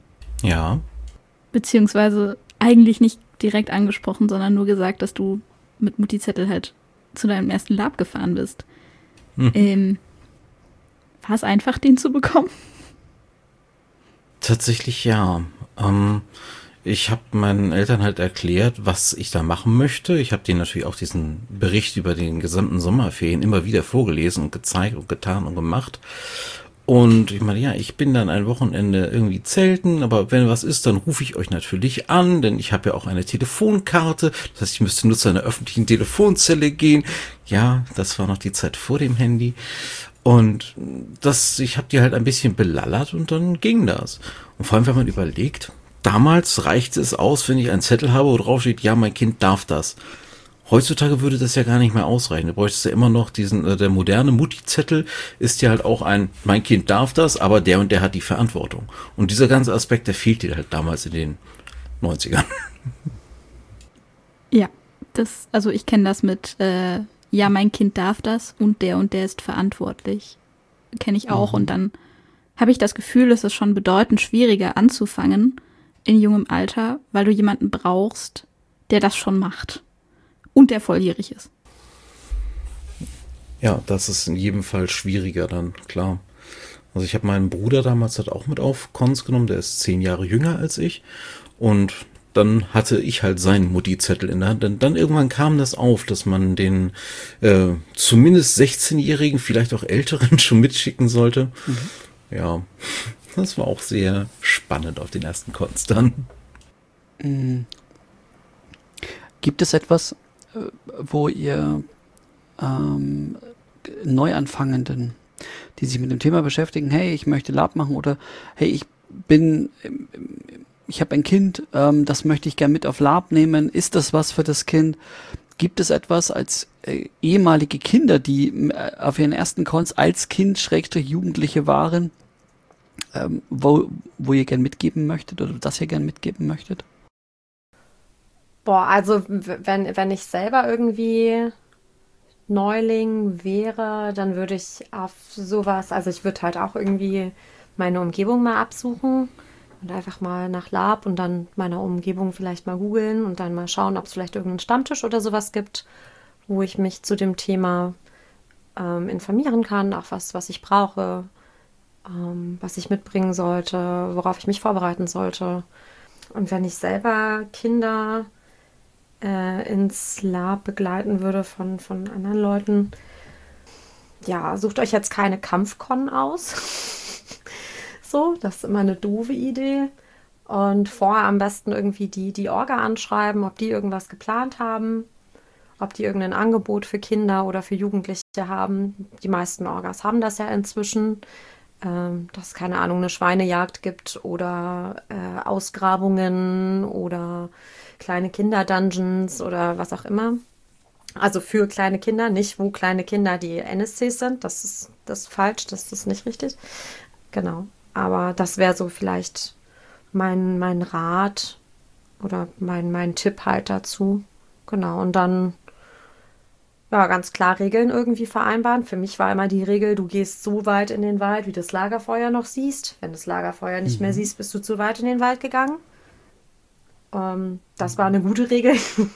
Ja. Beziehungsweise eigentlich nicht direkt angesprochen, sondern nur gesagt, dass du mit Mutti-Zettel halt zu deinem ersten Lab gefahren bist. Hm. Ähm, war es einfach, den zu bekommen? Tatsächlich ja. Ähm, ich habe meinen Eltern halt erklärt, was ich da machen möchte. Ich habe denen natürlich auch diesen Bericht über den gesamten Sommerferien immer wieder vorgelesen und gezeigt und getan und gemacht. Und ich meine, ja, ich bin dann ein Wochenende irgendwie zelten, aber wenn was ist, dann rufe ich euch natürlich an, denn ich habe ja auch eine Telefonkarte. Das heißt, ich müsste nur zu einer öffentlichen Telefonzelle gehen. Ja, das war noch die Zeit vor dem Handy. Und das, ich habe die halt ein bisschen belallert und dann ging das. Und vor allem, wenn man überlegt, damals reichte es aus, wenn ich einen Zettel habe, wo drauf steht, ja, mein Kind darf das. Heutzutage würde das ja gar nicht mehr ausreichen. Du bräuchtest ja immer noch diesen, äh, der moderne Mutti-Zettel ist ja halt auch ein, mein Kind darf das, aber der und der hat die Verantwortung. Und dieser ganze Aspekt, der fehlt dir halt damals in den neunzigern. Ja, das, also ich kenne das mit, äh, ja, mein Kind darf das und der und der ist verantwortlich. Kenne ich auch. Mhm. Und dann habe ich das Gefühl, es ist schon bedeutend schwieriger anzufangen in jungem Alter, weil du jemanden brauchst, der das schon macht. Und der volljährig ist. Ja, das ist in jedem Fall schwieriger dann, klar. Also ich habe meinen Bruder damals halt auch mit auf Cons genommen, der ist zehn Jahre jünger als ich. Und dann hatte ich halt seinen Mutti-Zettel in der Hand. Denn dann irgendwann kam das auf, dass man den äh, zumindest sechzehnjährigen, vielleicht auch älteren schon mitschicken sollte. Mhm. Ja, das war auch sehr spannend auf den ersten Cons dann. Mhm. Gibt es etwas, wo ihr ähm, Neuanfangenden, die sich mit dem Thema beschäftigen, hey, ich möchte Lab machen oder hey, ich bin, ich habe ein Kind, ähm, das möchte ich gerne mit auf Lab nehmen, ist das was für das Kind? Gibt es etwas als äh, ehemalige Kinder, die äh, auf ihren ersten Cons als Kind, Schrägstrich Jugendliche waren, ähm, wo, wo ihr gern mitgeben möchtet oder das ihr gern mitgeben möchtet? Boah, also wenn, wenn ich selber irgendwie Neuling wäre, dann würde ich auf sowas, also ich würde halt auch irgendwie meine Umgebung mal absuchen und einfach mal nach Lab und dann meiner Umgebung vielleicht mal googeln und dann mal schauen, ob es vielleicht irgendeinen Stammtisch oder sowas gibt, wo ich mich zu dem Thema ähm, informieren kann, auch was, was ich brauche, ähm, was ich mitbringen sollte, worauf ich mich vorbereiten sollte. Und wenn ich selber Kinder äh, ins Lab begleiten würde von, von anderen Leuten, ja, sucht euch jetzt keine Kampfkon aus. So, das ist immer eine doofe Idee. Und vorher am besten irgendwie die, die Orga anschreiben, ob die irgendwas geplant haben, ob die irgendein Angebot für Kinder oder für Jugendliche haben. Die meisten Orgas haben das ja inzwischen, ähm, dass es, keine Ahnung, eine Schweinejagd gibt oder äh, Ausgrabungen oder kleine Kinder-Dungeons oder was auch immer. Also für kleine Kinder, nicht wo kleine Kinder die N S Cs sind. Das ist, das ist falsch, das ist nicht richtig. Genau, aber das wäre so vielleicht mein, mein Rat oder mein, mein Tipp halt dazu. Genau, und dann ja, ganz klar Regeln irgendwie vereinbaren. Für mich war immer die Regel, du gehst so weit in den Wald, wie du das Lagerfeuer noch siehst. Wenn du das Lagerfeuer nicht mhm. mehr siehst, bist du zu weit in den Wald gegangen. Ähm, das war eine gute Regel.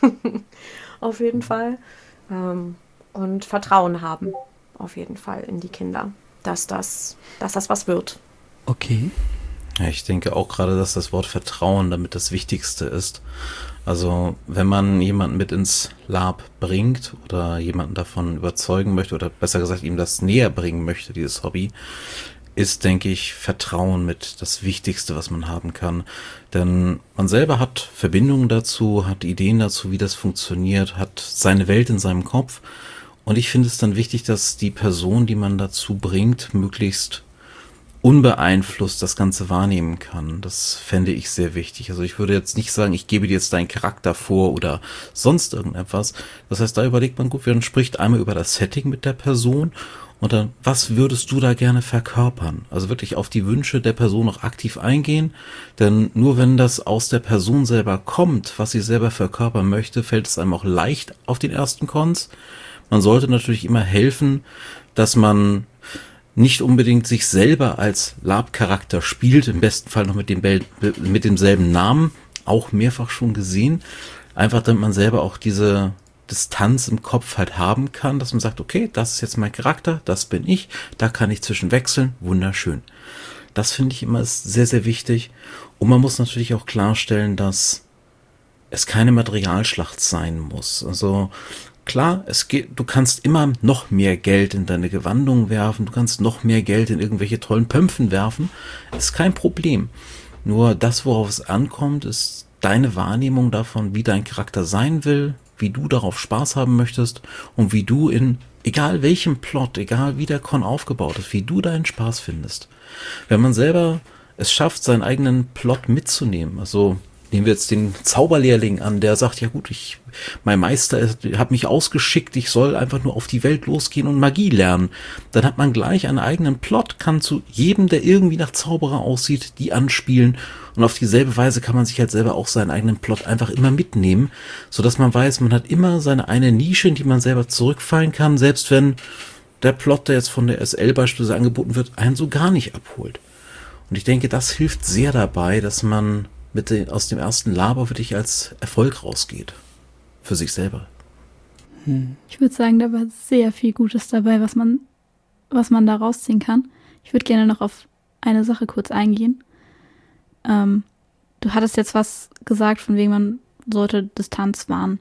Auf jeden Fall. Ähm, und Vertrauen haben. Auf jeden Fall in die Kinder. Dass das, dass das was wird. Okay. Ja, ich denke auch gerade, dass das Wort Vertrauen damit das Wichtigste ist. Also wenn man jemanden mit ins Lab bringt oder jemanden davon überzeugen möchte oder besser gesagt ihm das näher bringen möchte, dieses Hobby, ist, denke ich, Vertrauen mit das Wichtigste, was man haben kann. Denn man selber hat Verbindungen dazu, hat Ideen dazu, wie das funktioniert, hat seine Welt in seinem Kopf. Und ich finde es dann wichtig, dass die Person, die man dazu bringt, möglichst unbeeinflusst das Ganze wahrnehmen kann. Das fände ich sehr wichtig. Also ich würde jetzt nicht sagen, ich gebe dir jetzt deinen Charakter vor oder sonst irgendetwas. Das heißt, da überlegt man, gut, man spricht einmal über das Setting mit der Person und dann, was würdest du da gerne verkörpern? Also wirklich auf die Wünsche der Person noch aktiv eingehen, denn nur wenn das aus der Person selber kommt, was sie selber verkörpern möchte, fällt es einem auch leicht auf den ersten Cons. Man sollte natürlich immer helfen, dass man nicht unbedingt sich selber als Lab-Charakter spielt, im besten Fall noch mit dem Be- mit demselben Namen, auch mehrfach schon gesehen, einfach damit man selber auch diese Distanz im Kopf halt haben kann, dass man sagt, okay, das ist jetzt mein Charakter, das bin ich, da kann ich zwischen wechseln, wunderschön. Das finde ich immer ist sehr, sehr wichtig. Und man muss natürlich auch klarstellen, dass es keine Materialschlacht sein muss. Also klar, es geht, du kannst immer noch mehr Geld in deine Gewandung werfen, du kannst noch mehr Geld in irgendwelche tollen Pömpfen werfen, ist kein Problem. Nur das, worauf es ankommt, ist deine Wahrnehmung davon, wie dein Charakter sein will, wie du darauf Spaß haben möchtest und wie du in, egal welchem Plot, egal wie der Con aufgebaut ist, wie du deinen Spaß findest. Wenn man selber es schafft, seinen eigenen Plot mitzunehmen, also nehmen wir jetzt den Zauberlehrling an, der sagt, ja gut, ich, mein Meister hat mich ausgeschickt, ich soll einfach nur auf die Welt losgehen und Magie lernen. Dann hat man gleich einen eigenen Plot, kann zu jedem, der irgendwie nach Zauberer aussieht, die anspielen und auf dieselbe Weise kann man sich halt selber auch seinen eigenen Plot einfach immer mitnehmen, sodass man weiß, man hat immer seine eine Nische, in die man selber zurückfallen kann, selbst wenn der Plot, der jetzt von der S L beispielsweise angeboten wird, einen so gar nicht abholt. Und ich denke, das hilft sehr dabei, dass man mit den, aus dem ersten Laber für dich als Erfolg rausgeht. Für sich selber. Hm. Ich würde sagen, da war sehr viel Gutes dabei, was man, was man da rausziehen kann. Ich würde gerne noch auf eine Sache kurz eingehen. Ähm, du hattest jetzt was gesagt, von wegen man sollte Distanz wahren.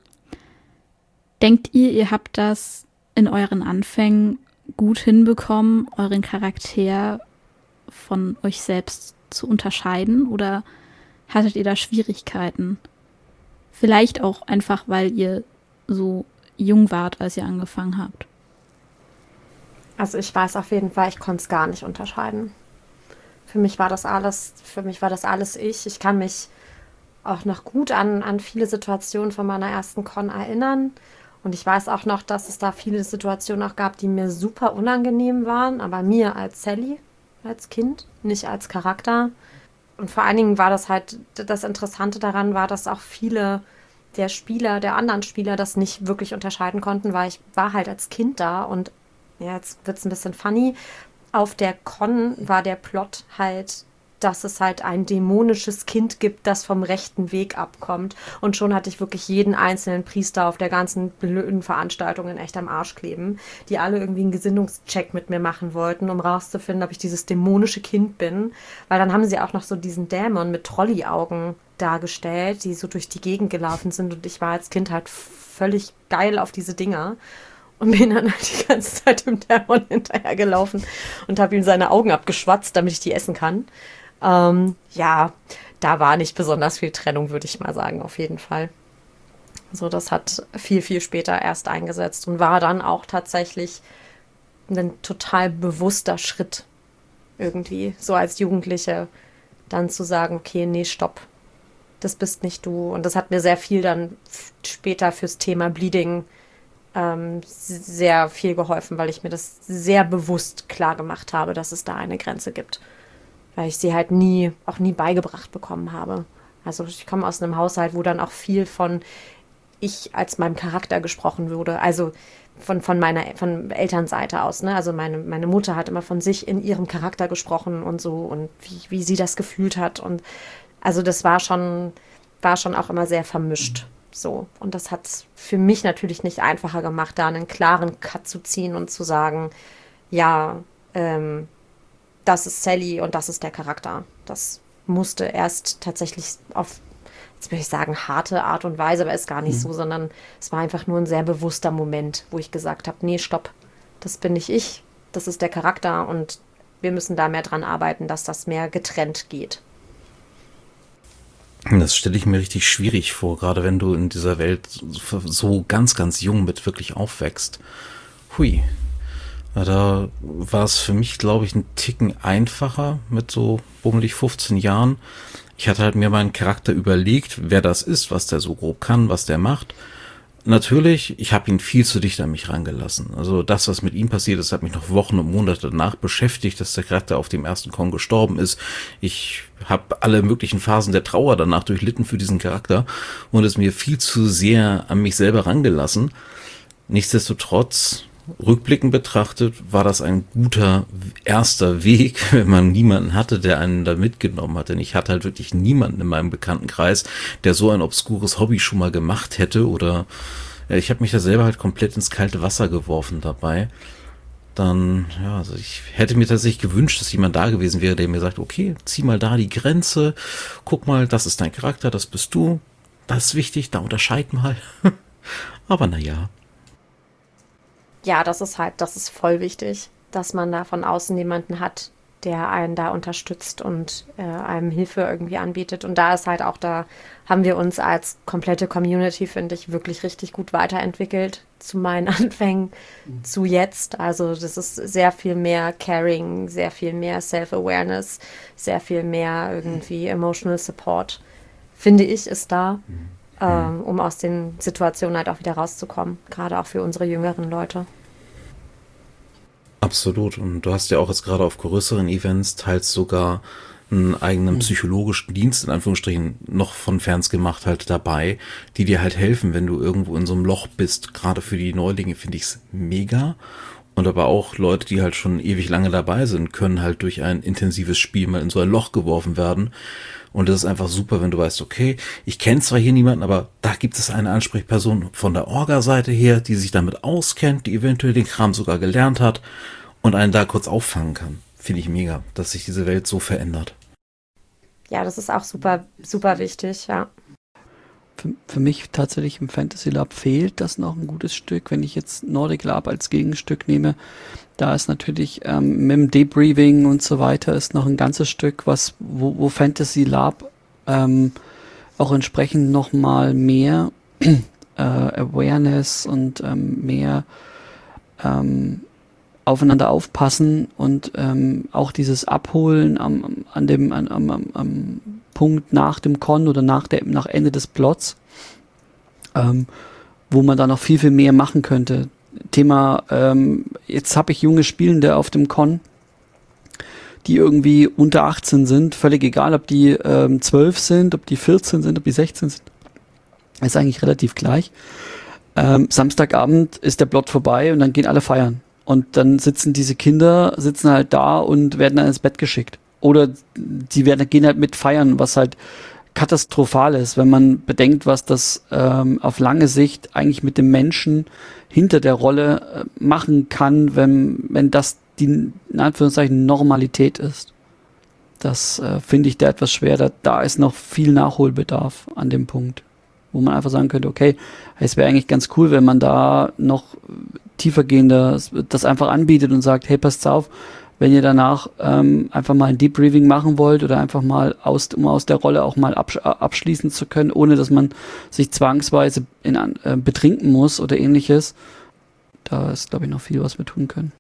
Denkt ihr, ihr habt das in euren Anfängen gut hinbekommen, euren Charakter von euch selbst zu unterscheiden? Oder hattet ihr da Schwierigkeiten? Vielleicht auch einfach, weil ihr so jung wart, als ihr angefangen habt. Also ich weiß auf jeden Fall, ich konnte es gar nicht unterscheiden. Für mich war das alles, für mich war das alles ich. Ich kann mich auch noch gut an, an viele Situationen von meiner ersten Con erinnern. Und ich weiß auch noch, dass es da viele Situationen auch gab, die mir super unangenehm waren. Aber mir als Sally, als Kind, nicht als Charakter. Und vor allen Dingen war das halt, das Interessante daran war, dass auch viele der Spieler, der anderen Spieler das nicht wirklich unterscheiden konnten, weil ich war halt als Kind da und ja, jetzt wird es ein bisschen funny. Auf der Con war der Plot halt, dass es halt ein dämonisches Kind gibt, das vom rechten Weg abkommt. Und schon hatte ich wirklich jeden einzelnen Priester auf der ganzen blöden Veranstaltung in echt am Arsch kleben, die alle irgendwie einen Gesinnungscheck mit mir machen wollten, um rauszufinden, ob ich dieses dämonische Kind bin. Weil dann haben sie auch noch so diesen Dämon mit Trolley-Augen dargestellt, die so durch die Gegend gelaufen sind. Und ich war als Kind halt völlig geil auf diese Dinger. Und bin dann halt die ganze Zeit dem Dämon hinterhergelaufen und habe ihm seine Augen abgeschwatzt, damit ich die essen kann. Ähm, ja, da war nicht besonders viel Trennung, würde ich mal sagen, auf jeden Fall. So, das hat viel, viel später erst eingesetzt und war dann auch tatsächlich ein total bewusster Schritt irgendwie, so als Jugendliche dann zu sagen, okay, nee, stopp, das bist nicht du. Und das hat mir sehr viel dann f- später fürs Thema Bleeding ähm, sehr viel geholfen, weil ich mir das sehr bewusst klar gemacht habe, dass es da eine Grenze gibt. Weil ich sie halt nie, auch nie beigebracht bekommen habe. Also ich komme aus einem Haushalt, wo dann auch viel von ich als meinem Charakter gesprochen wurde. Also von, von meiner von Elternseite aus. Ne? Also meine, meine Mutter hat immer von sich in ihrem Charakter gesprochen und so und wie, wie sie das gefühlt hat. Und also das war schon, war schon auch immer sehr vermischt. So. Und das hat es für mich natürlich nicht einfacher gemacht, da einen klaren Cut zu ziehen und zu sagen, ja, ähm, das ist Sally und das ist der Charakter. Das musste erst tatsächlich auf, jetzt würde ich sagen, harte Art und Weise, aber ist gar nicht mhm. so, sondern es war einfach nur ein sehr bewusster Moment, wo ich gesagt habe, nee, stopp, das bin nicht ich, das ist der Charakter und wir müssen da mehr dran arbeiten, dass das mehr getrennt geht. Das stelle ich mir richtig schwierig vor, gerade wenn du in dieser Welt so ganz, ganz jung mit wirklich aufwächst. Hui. Da war es für mich, glaube ich, ein Ticken einfacher mit so bummelig fünfzehn Jahren. Ich hatte halt mir meinen Charakter überlegt, wer das ist, was der so grob kann, was der macht. Natürlich, ich habe ihn viel zu dicht an mich rangelassen. Also das, was mit ihm passiert ist, hat mich noch Wochen und Monate danach beschäftigt, dass der Charakter auf dem ersten Con gestorben ist. Ich habe alle möglichen Phasen der Trauer danach durchlitten für diesen Charakter und es mir viel zu sehr an mich selber rangelassen. Nichtsdestotrotz, rückblickend betrachtet, war das ein guter erster Weg, wenn man niemanden hatte, der einen da mitgenommen hat. Denn ich hatte halt wirklich niemanden in meinem Bekanntenkreis, der so ein obskures Hobby schon mal gemacht hätte oder Ja, ich habe mich da selber halt komplett ins kalte Wasser geworfen dabei. Dann, ja, also ich hätte mir tatsächlich gewünscht, dass jemand da gewesen wäre, der mir sagt, okay, zieh mal da die Grenze, guck mal, das ist dein Charakter, das bist du, das ist wichtig, da unterscheid mal. Aber naja. Ja, das ist halt, das ist voll wichtig, dass man da von außen jemanden hat, der einen da unterstützt und äh, einem Hilfe irgendwie anbietet. Und da ist halt auch, da haben wir uns als komplette Community, finde ich, wirklich richtig gut weiterentwickelt zu meinen Anfängen mhm. zu jetzt. Also das ist sehr viel mehr Caring, sehr viel mehr Self-Awareness, sehr viel mehr irgendwie Emotional Support, finde ich, ist da, mhm. ähm, um aus den Situationen halt auch wieder rauszukommen. Gerade auch für unsere jüngeren Leute. Absolut. Und du hast ja auch jetzt gerade auf größeren Events teils sogar einen eigenen psychologischen Dienst, in Anführungsstrichen, noch von Fans gemacht halt dabei, die dir halt helfen, wenn du irgendwo in so einem Loch bist. Gerade für die Neulinge finde ich es mega. Und aber auch Leute, die halt schon ewig lange dabei sind, können halt durch ein intensives Spiel mal in so ein Loch geworfen werden. Und das ist einfach super, wenn du weißt, okay, ich kenne zwar hier niemanden, aber da gibt es eine Ansprechperson von der Orga-Seite her, die sich damit auskennt, die eventuell den Kram sogar gelernt hat und einen da kurz auffangen kann. Finde ich mega, dass sich diese Welt so verändert. Ja, das ist auch super, super wichtig, ja. Für, für mich tatsächlich im Fantasy Lab fehlt das noch ein gutes Stück. Wenn ich jetzt Nordic Lab als Gegenstück nehme, da ist natürlich ähm, mit dem Debriefing und so weiter ist noch ein ganzes Stück, was wo, wo Fantasy Lab ähm, auch entsprechend noch mal mehr äh, Awareness und ähm, mehr ähm, aufeinander aufpassen und ähm, auch dieses Abholen am, an dem an, am, am, am Punkt nach dem Con oder nach der nach Ende des Plots, ähm, wo man da noch viel viel mehr machen könnte. Thema, ähm, jetzt habe ich junge Spielende auf dem Con, die irgendwie unter achtzehn sind, völlig egal, ob die ähm, zwölf sind, ob die vierzehn sind, ob die sechzehn sind, ist eigentlich relativ gleich. Ähm, Samstagabend ist der Plot vorbei und dann gehen alle feiern. Und dann sitzen diese Kinder, sitzen halt da und werden dann ins Bett geschickt. Oder die werden, gehen halt mit feiern, was halt katastrophal ist, wenn man bedenkt, was das ähm, auf lange Sicht eigentlich mit dem Menschen hinter der Rolle äh, machen kann, wenn, wenn das die, in Anführungszeichen, Normalität ist. Das äh, finde ich da etwas schwer. Da, da ist noch viel Nachholbedarf an dem Punkt, wo man einfach sagen könnte, okay, es wäre eigentlich ganz cool, wenn man da noch tiefergehender das einfach anbietet und sagt, hey, passt auf, wenn ihr danach ähm, einfach mal ein Debriefing machen wollt oder einfach mal aus, um aus der Rolle auch mal absch- abschließen zu können, ohne dass man sich zwangsweise in, äh, betrinken muss oder ähnliches, da ist, glaube ich, noch viel, was wir tun können.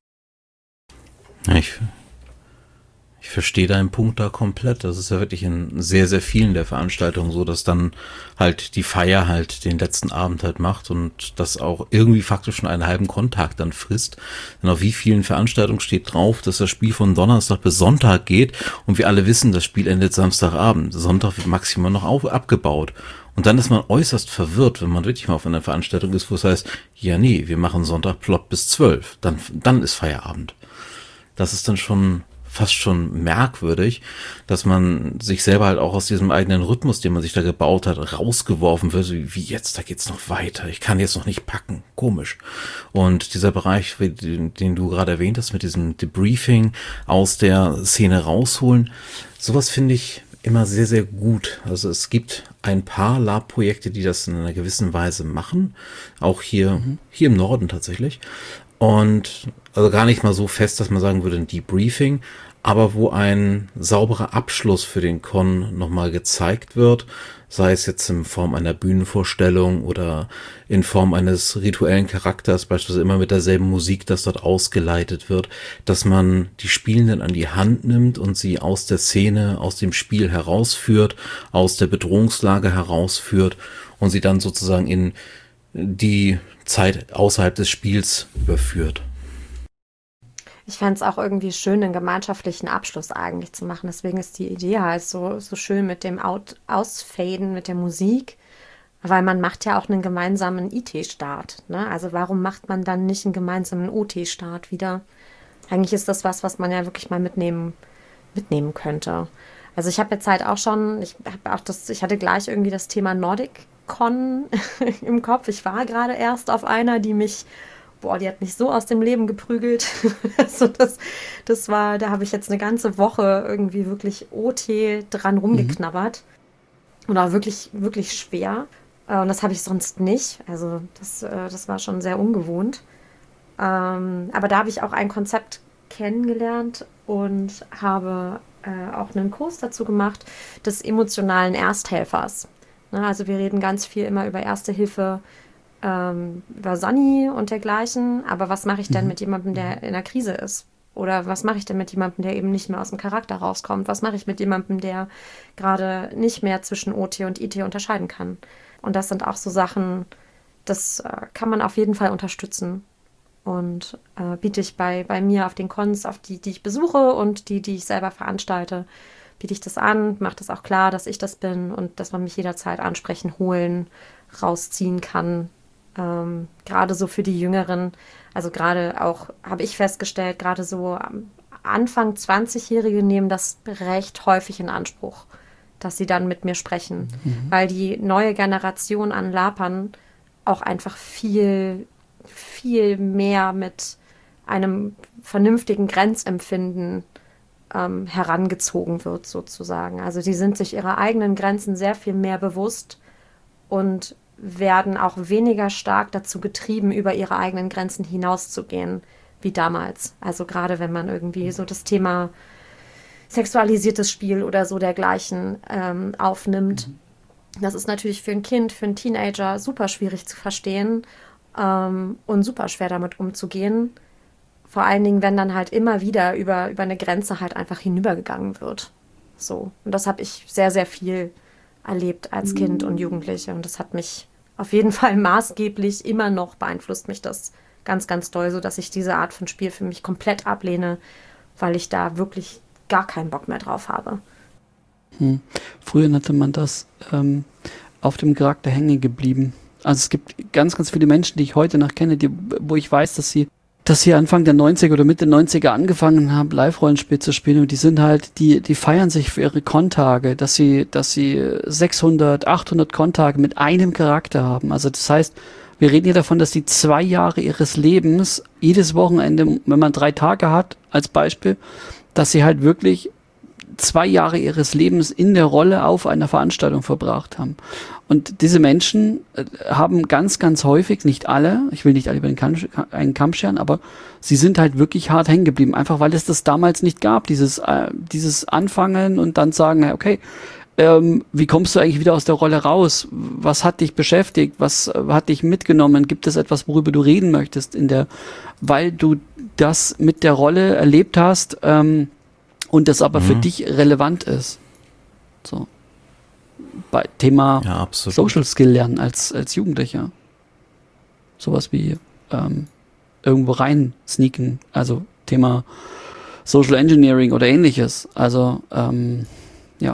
Ja, ich, ich verstehe deinen Punkt da komplett. Das ist ja wirklich in sehr, sehr vielen der Veranstaltungen so, dass dann halt die Feier halt den letzten Abend halt macht und das auch irgendwie faktisch schon einen halben Kontakt dann frisst. Denn auf wie vielen Veranstaltungen steht drauf, dass das Spiel von Donnerstag bis Sonntag geht und wir alle wissen, das Spiel endet Samstagabend. Sonntag wird maximal noch auf, abgebaut. Und dann ist man äußerst verwirrt, wenn man wirklich mal auf einer Veranstaltung ist, wo es heißt, ja nee, wir machen Sonntag Plot bis zwölf. Dann, dann ist Feierabend. Das ist dann schon fast schon merkwürdig, dass man sich selber halt auch aus diesem eigenen Rhythmus, den man sich da gebaut hat, rausgeworfen wird, wie jetzt, da geht's noch weiter, ich kann jetzt noch nicht packen, komisch. Und dieser Bereich, den, den du gerade erwähnt hast, mit diesem Debriefing aus der Szene rausholen, sowas finde ich immer sehr, sehr gut. Also es gibt ein paar Lab-Projekte, die das in einer gewissen Weise machen, auch hier, mhm. hier im Norden tatsächlich. Und also gar nicht mal so fest, dass man sagen würde, ein Debriefing, aber wo ein sauberer Abschluss für den Con nochmal gezeigt wird, sei es jetzt in Form einer Bühnenvorstellung oder in Form eines rituellen Charakters, beispielsweise immer mit derselben Musik, das dort ausgeleitet wird, dass man die Spielenden an die Hand nimmt und sie aus der Szene, aus dem Spiel herausführt, aus der Bedrohungslage herausführt und sie dann sozusagen in die Zeit außerhalb des Spiels überführt. Ich fände es auch irgendwie schön, einen gemeinschaftlichen Abschluss eigentlich zu machen. Deswegen ist die Idee halt so, so schön mit dem Out- Ausfaden, mit der Musik, weil man macht ja auch einen gemeinsamen I T-Start. Ne? Also warum macht man dann nicht einen gemeinsamen O T-Start wieder? Eigentlich ist das was, was man ja wirklich mal mitnehmen, mitnehmen könnte. Also ich habe jetzt halt auch schon, ich habe auch das, ich hatte gleich irgendwie das Thema Nordic Con im Kopf. Ich war gerade erst auf einer, die mich, boah, die hat mich so aus dem Leben geprügelt. Also das, das war, da habe ich jetzt eine ganze Woche irgendwie wirklich O T dran rumgeknabbert. Mhm. Und auch wirklich, wirklich schwer. Und das habe ich sonst nicht. Also das, das war schon sehr ungewohnt. Aber da habe ich auch ein Konzept kennengelernt und habe äh, auch einen Kurs dazu gemacht, des emotionalen Ersthelfers. Ne, also wir reden ganz viel immer über Erste Hilfe, ähm, über Sonni und dergleichen, aber was mache ich denn mit jemandem, der in einer Krise ist? Oder was mache ich denn mit jemandem, der eben nicht mehr aus dem Charakter rauskommt? Was mache ich mit jemandem, der gerade nicht mehr zwischen O T und I T unterscheiden kann? Und das sind auch so Sachen, das äh, kann man auf jeden Fall unterstützen. Und äh, biete ich bei, bei mir auf den Cons, auf die, die ich besuche und die, die ich selber veranstalte, biete ich das an, mache das auch klar, dass ich das bin und dass man mich jederzeit ansprechen, holen, rausziehen kann. Ähm, gerade so für die Jüngeren, also gerade auch, habe ich festgestellt, gerade so Anfang zwanzigjährige nehmen das recht häufig in Anspruch, dass sie dann mit mir sprechen, mhm. weil die neue Generation an Lapern auch einfach viel viel mehr mit einem vernünftigen Grenzempfinden ähm, herangezogen wird, sozusagen. Also die sind sich ihrer eigenen Grenzen sehr viel mehr bewusst und werden auch weniger stark dazu getrieben, über ihre eigenen Grenzen hinauszugehen, wie damals. Also gerade wenn man irgendwie so das Thema sexualisiertes Spiel oder so dergleichen ähm, aufnimmt. Mhm. Das ist natürlich für ein Kind, für einen Teenager super schwierig zu verstehen. Ähm, und super schwer damit umzugehen. Vor allen Dingen, wenn dann halt immer wieder über, über eine Grenze halt einfach hinübergegangen wird. So. Und das habe ich sehr, sehr viel erlebt als Kind und Jugendliche. Und das hat mich auf jeden Fall maßgeblich immer noch beeinflusst mich das ganz, ganz doll, so dass ich diese Art von Spiel für mich komplett ablehne, weil ich da wirklich gar keinen Bock mehr drauf habe. Hm. Früher nannte man das ähm, auf dem Charakter hängen geblieben. Also es gibt ganz, ganz viele Menschen, die ich heute noch kenne, die, wo ich weiß, dass sie, dass sie Anfang der neunziger oder Mitte neunziger angefangen haben, Live-Rollenspiel zu spielen und die sind halt, die, die feiern sich für ihre Con-Tage, dass sie, dass sie sechshundert, achthundert Con-Tage mit einem Charakter haben. Also das heißt, wir reden hier davon, dass die zwei Jahre ihres Lebens, jedes Wochenende, wenn man drei Tage hat, als Beispiel, dass sie halt wirklich zwei Jahre ihres Lebens in der Rolle auf einer Veranstaltung verbracht haben. Und diese Menschen äh, haben ganz, ganz häufig, nicht alle, ich will nicht alle über den Kamm, einen Kamm scheren, aber sie sind halt wirklich hart hängen geblieben, einfach weil es das damals nicht gab, dieses, äh, dieses Anfangen und dann sagen, okay, ähm, wie kommst du eigentlich wieder aus der Rolle raus? Was hat dich beschäftigt? Was äh, hat dich mitgenommen? Gibt es etwas, worüber du reden möchtest in der, weil du das mit der Rolle erlebt hast, ähm, und das aber mhm. für dich relevant ist. So. Bei Thema ja, Social Skill lernen als, als Jugendlicher. Sowas wie ähm, irgendwo rein sneaken. Also Thema Social Engineering oder ähnliches. Also, ähm, ja.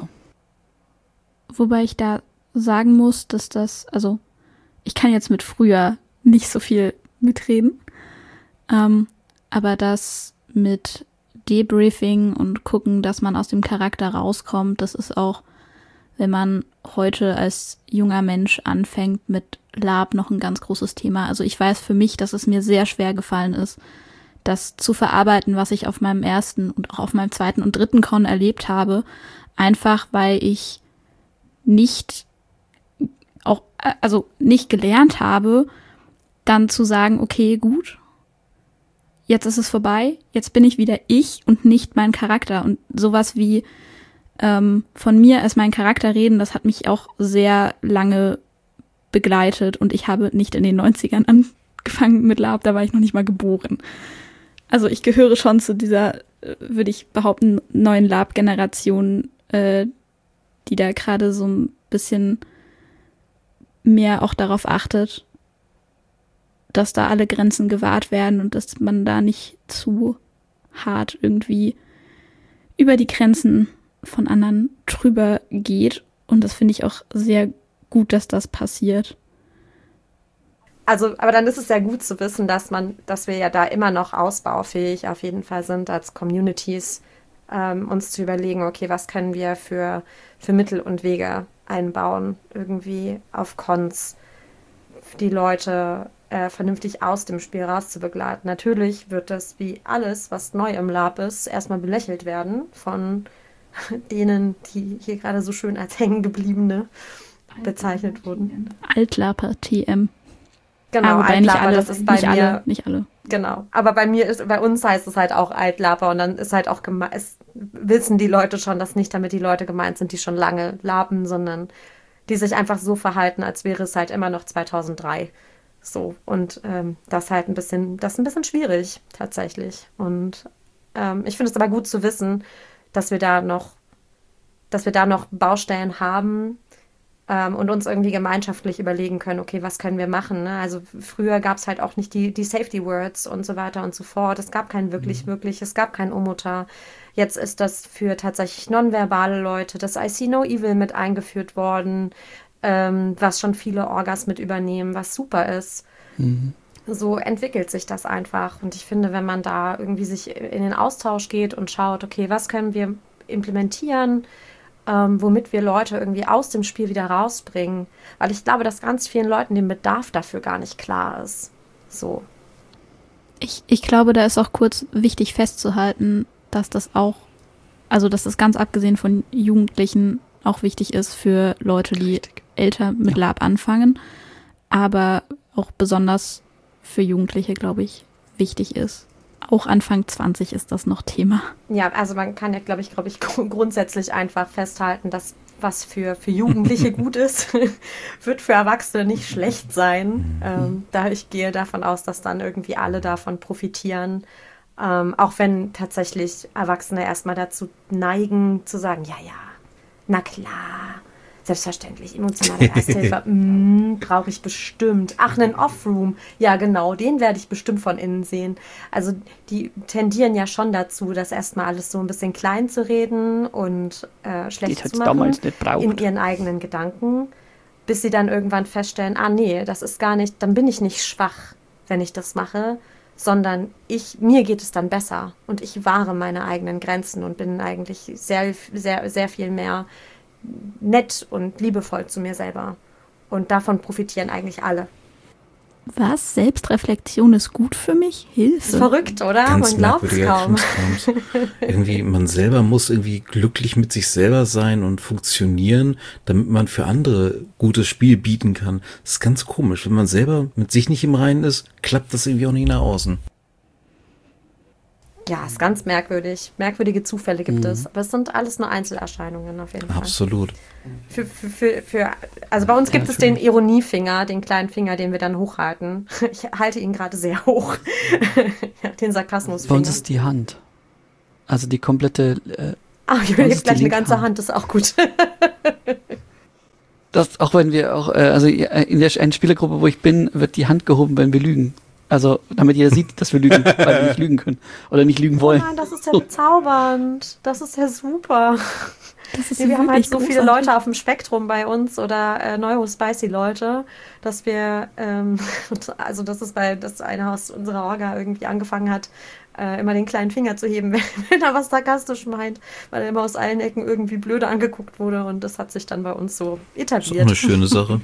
Wobei ich da sagen muss, dass das, also ich kann jetzt mit früher nicht so viel mitreden, ähm, aber das mit Debriefing und gucken, dass man aus dem Charakter rauskommt. Das ist auch, wenn man heute als junger Mensch anfängt mit Lab, noch ein ganz großes Thema. Also ich weiß für mich, dass es mir sehr schwer gefallen ist, das zu verarbeiten, was ich auf meinem ersten und auch auf meinem zweiten und dritten Con erlebt habe. Einfach, weil ich nicht auch, also nicht gelernt habe, dann zu sagen, okay, gut, jetzt ist es vorbei, jetzt bin ich wieder ich und nicht mein Charakter. Und sowas wie ähm, von mir als mein Charakter reden, das hat mich auch sehr lange begleitet. Und ich habe nicht in den neunzigern angefangen mit Lab, da war ich noch nicht mal geboren. Also ich gehöre schon zu dieser, würde ich behaupten, neuen Lab-Generation, äh, die da gerade so ein bisschen mehr auch darauf achtet, dass da alle Grenzen gewahrt werden und dass man da nicht zu hart irgendwie über die Grenzen von anderen drüber geht. Und das finde ich auch sehr gut, dass das passiert. Also, aber dann ist es ja gut zu wissen, dass man, dass wir ja da immer noch ausbaufähig auf jeden Fall sind als Communities, ähm, uns zu überlegen, okay, was können wir für, für Mittel und Wege einbauen, irgendwie auf Cons, die Leute äh, vernünftig aus dem Spiel rauszubegleiten. Natürlich wird das wie alles, was neu im Lab ist, erstmal belächelt werden von denen, die hier gerade so schön als Hängengebliebene bezeichnet wurden. Altlaper-T M. Genau, ah, wobei nicht Altlaper, alle, das ist bei nicht mir, alle, nicht alle. Genau, aber bei mir ist, bei uns heißt es halt auch Altlaper und dann ist halt auch gemeint, es wissen die Leute schon, dass nicht damit die Leute gemeint sind, die schon lange laben, sondern die sich einfach so verhalten, als wäre es halt immer noch zweitausenddrei. So, und ähm, das halt ein bisschen, das ist ein bisschen schwierig, tatsächlich. Und ähm, ich finde es aber gut zu wissen, dass wir da noch, dass wir da noch Baustellen haben, ähm, und uns irgendwie gemeinschaftlich überlegen können, okay, was können wir machen? Ne? Also früher gab es halt auch nicht die, die Safety Words und so weiter und so fort. Es gab kein wirklich, wirklich, es gab kein Omuta. Jetzt ist das für tatsächlich nonverbale Leute, das I See No Evil mit eingeführt worden, ähm, was schon viele Orgas mit übernehmen, was super ist. Mhm. So entwickelt sich das einfach. Und ich finde, wenn man da irgendwie sich in den Austausch geht und schaut, okay, was können wir implementieren, ähm, womit wir Leute irgendwie aus dem Spiel wieder rausbringen. Weil ich glaube, dass ganz vielen Leuten der Bedarf dafür gar nicht klar ist. So. Ich, ich glaube, da ist auch kurz wichtig festzuhalten, dass das auch, also dass das ganz abgesehen von Jugendlichen auch wichtig ist für Leute, die Richtig. älter mit ja. Lab anfangen, aber auch besonders für Jugendliche, glaube ich, wichtig ist. Auch Anfang zwanzig ist das noch Thema. Ja, also man kann ja, glaube ich, glaube ich, grundsätzlich einfach festhalten, dass was für, für Jugendliche gut ist, wird für Erwachsene nicht schlecht sein. Ähm, da ich gehe davon aus, dass dann irgendwie alle davon profitieren. Ähm, auch wenn tatsächlich Erwachsene erstmal dazu neigen, zu sagen, ja, ja, na klar, selbstverständlich, emotionale Ersthilfe, mm, brauche ich bestimmt. Ach, einen Off-Room, ja genau, den werde ich bestimmt von innen sehen. Also die tendieren ja schon dazu, das erstmal alles so ein bisschen klein zu reden und äh, schlecht zu machen damals nicht braucht. In ihren eigenen Gedanken, bis sie dann irgendwann feststellen, ah nee, das ist gar nicht, dann bin ich nicht schwach, wenn ich das mache, sondern ich, mir geht es dann besser und ich wahre meine eigenen Grenzen und bin eigentlich sehr, sehr, sehr viel mehr nett und liebevoll zu mir selber. Und davon profitieren eigentlich alle. Was? Selbstreflexion ist gut für mich? Hilfe. Verrückt, oder? Ganz man glaubt es kaum. Irgendwie, man selber muss irgendwie glücklich mit sich selber sein und funktionieren, damit man für andere gutes Spiel bieten kann. Das ist ganz komisch. Wenn man selber mit sich nicht im Reinen ist, klappt das irgendwie auch nicht nach außen. Ja, ist ganz merkwürdig. Merkwürdige Zufälle gibt mhm. es. Aber es sind alles nur Einzelerscheinungen auf jeden Fall. Absolut. Für, für, für, für, also bei uns gibt ja, es den Ironiefinger, den kleinen Finger, den wir dann hochhalten. Ich halte ihn gerade sehr hoch. Ja, den Sarkasmusfinger. Bei uns ist die Hand. Also die komplette... Äh, Ach, Julia, jetzt gleich eine ganze Hand. Hand, ist auch gut. Das, auch wenn wir auch, äh, also in der einen Spielergruppe, wo ich bin, wird die Hand gehoben, wenn wir lügen. Also, damit jeder sieht, dass wir lügen, weil wir nicht lügen können. Oder nicht lügen wollen. Oh nein, das ist ja bezaubernd. Das ist ja super. Das ist nee, wir haben halt so großartig. viele Leute auf dem Spektrum bei uns oder äh, Neurospicy-Leute, dass wir, ähm, also das ist bei, das eine aus unserer Orga irgendwie angefangen hat, äh, immer den kleinen Finger zu heben, wenn, wenn er was sarkastisch meint, weil er immer aus allen Ecken irgendwie blöde angeguckt wurde und das hat sich dann bei uns so etabliert. Das ist auch eine schöne Sache.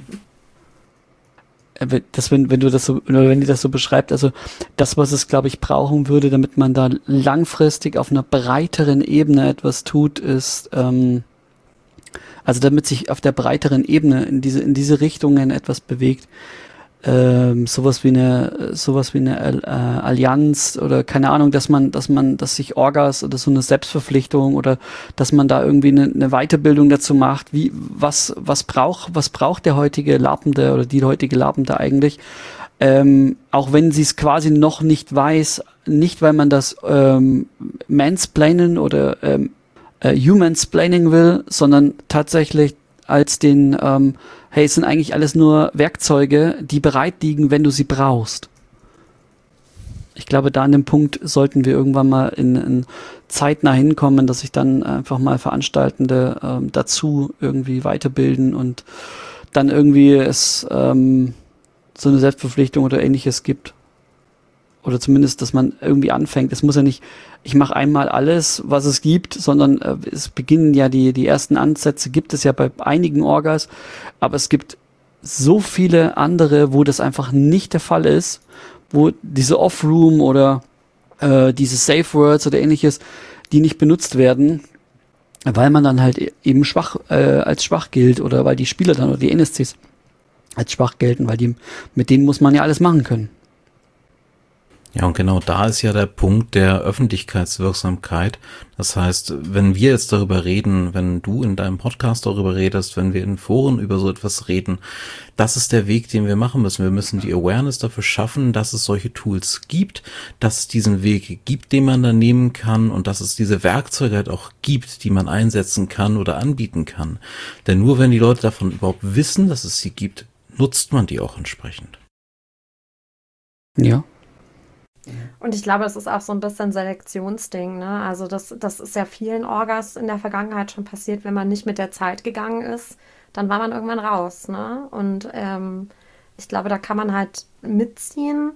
Das, wenn, wenn du das so, oder wenn die das so beschreibt, also das, was es, glaube ich, brauchen würde, damit man da langfristig auf einer breiteren Ebene etwas tut, ist, ähm, also damit sich auf der breiteren Ebene in diese, in diese Richtungen etwas bewegt, ähm, sowas wie eine, sowas wie eine äh, Allianz oder keine Ahnung, dass man, dass man, dass sich Orgas oder so eine Selbstverpflichtung oder dass man da irgendwie eine, eine Weiterbildung dazu macht, wie, was, was braucht, was braucht der heutige Labende oder die heutige Labende eigentlich, ähm, auch wenn sie es quasi noch nicht weiß, nicht weil man das ähm, mansplainen oder ähm, äh, humansplaining will, sondern tatsächlich als den, ähm, hey, es sind eigentlich alles nur Werkzeuge, die bereit liegen, wenn du sie brauchst. Ich glaube, da an dem Punkt sollten wir irgendwann mal in, in zeitnah hinkommen, dass sich dann einfach mal Veranstaltende ähm, dazu irgendwie weiterbilden und dann irgendwie es ähm, so eine Selbstverpflichtung oder ähnliches gibt. oder zumindest, dass man irgendwie anfängt. Es muss ja nicht, ich mache einmal alles, was es gibt, sondern äh, es beginnen ja die, die ersten Ansätze, gibt es ja bei einigen Orgas, aber es gibt so viele andere, wo das einfach nicht der Fall ist, wo diese Off-Room oder äh, diese Safe Words oder ähnliches, die nicht benutzt werden, weil man dann halt eben schwach äh, als schwach gilt oder weil die Spieler dann oder die N S Cs als schwach gelten, weil die mit denen muss man ja alles machen können. Ja, und genau da ist ja der Punkt der Öffentlichkeitswirksamkeit. Das heißt, wenn wir jetzt darüber reden, wenn du in deinem Podcast darüber redest, wenn wir in Foren über so etwas reden, das ist der Weg, den wir machen müssen. Wir müssen die Awareness dafür schaffen, dass es solche Tools gibt, dass es diesen Weg gibt, den man da nehmen kann und dass es diese Werkzeuge halt auch gibt, die man einsetzen kann oder anbieten kann. Denn nur wenn die Leute davon überhaupt wissen, dass es sie gibt, nutzt man die auch entsprechend. Ja. Und ich glaube, das ist auch so ein bisschen Selektionsding, ne? Also das, das ist ja vielen Orgas in der Vergangenheit schon passiert, wenn man nicht mit der Zeit gegangen ist, dann war man irgendwann raus, ne? Und ähm, ich glaube, da kann man halt mitziehen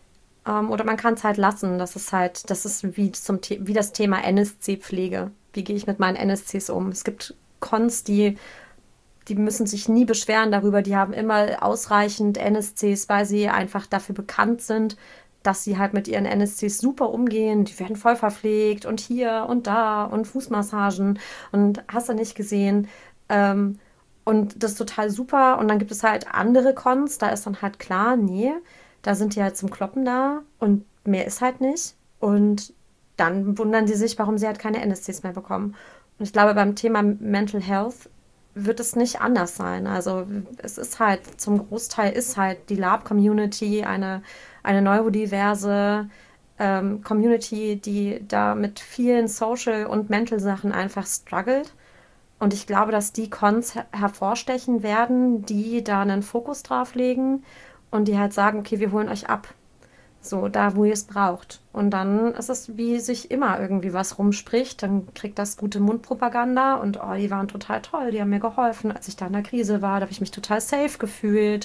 ähm, oder man kann es halt lassen. Das ist halt, das ist wie, zum The- wie das Thema N S C-Pflege. Wie gehe ich mit meinen N S Cs um? Es gibt Cons, die Die müssen sich nie beschweren darüber, die haben immer ausreichend N S Cs, weil sie einfach dafür bekannt sind, dass sie halt mit ihren N S Cs super umgehen. Die werden voll verpflegt und hier und da und Fußmassagen und hast du nicht gesehen. Ähm, und das ist total super. Und dann gibt es halt andere Cons, da ist dann halt klar, nee, da sind die halt zum Kloppen da und mehr ist halt nicht. Und dann wundern die sich, warum sie halt keine N S Cs mehr bekommen. Und ich glaube, beim Thema Mental Health wird es nicht anders sein. Also es ist halt, zum Großteil ist halt die Lab-Community eine, eine neurodiverse ähm, Community, die da mit vielen Social- und Mental-Sachen einfach struggelt. Und ich glaube, dass die Cons her- hervorstechen werden, die da einen Fokus drauf legen und die halt sagen, okay, wir holen euch ab. So, da, wo ihr es braucht. Und dann ist es, wie sich immer irgendwie was rumspricht. Dann kriegt das gute Mundpropaganda und oh, die waren total toll, die haben mir geholfen. Als ich da in der Krise war, da habe ich mich total safe gefühlt.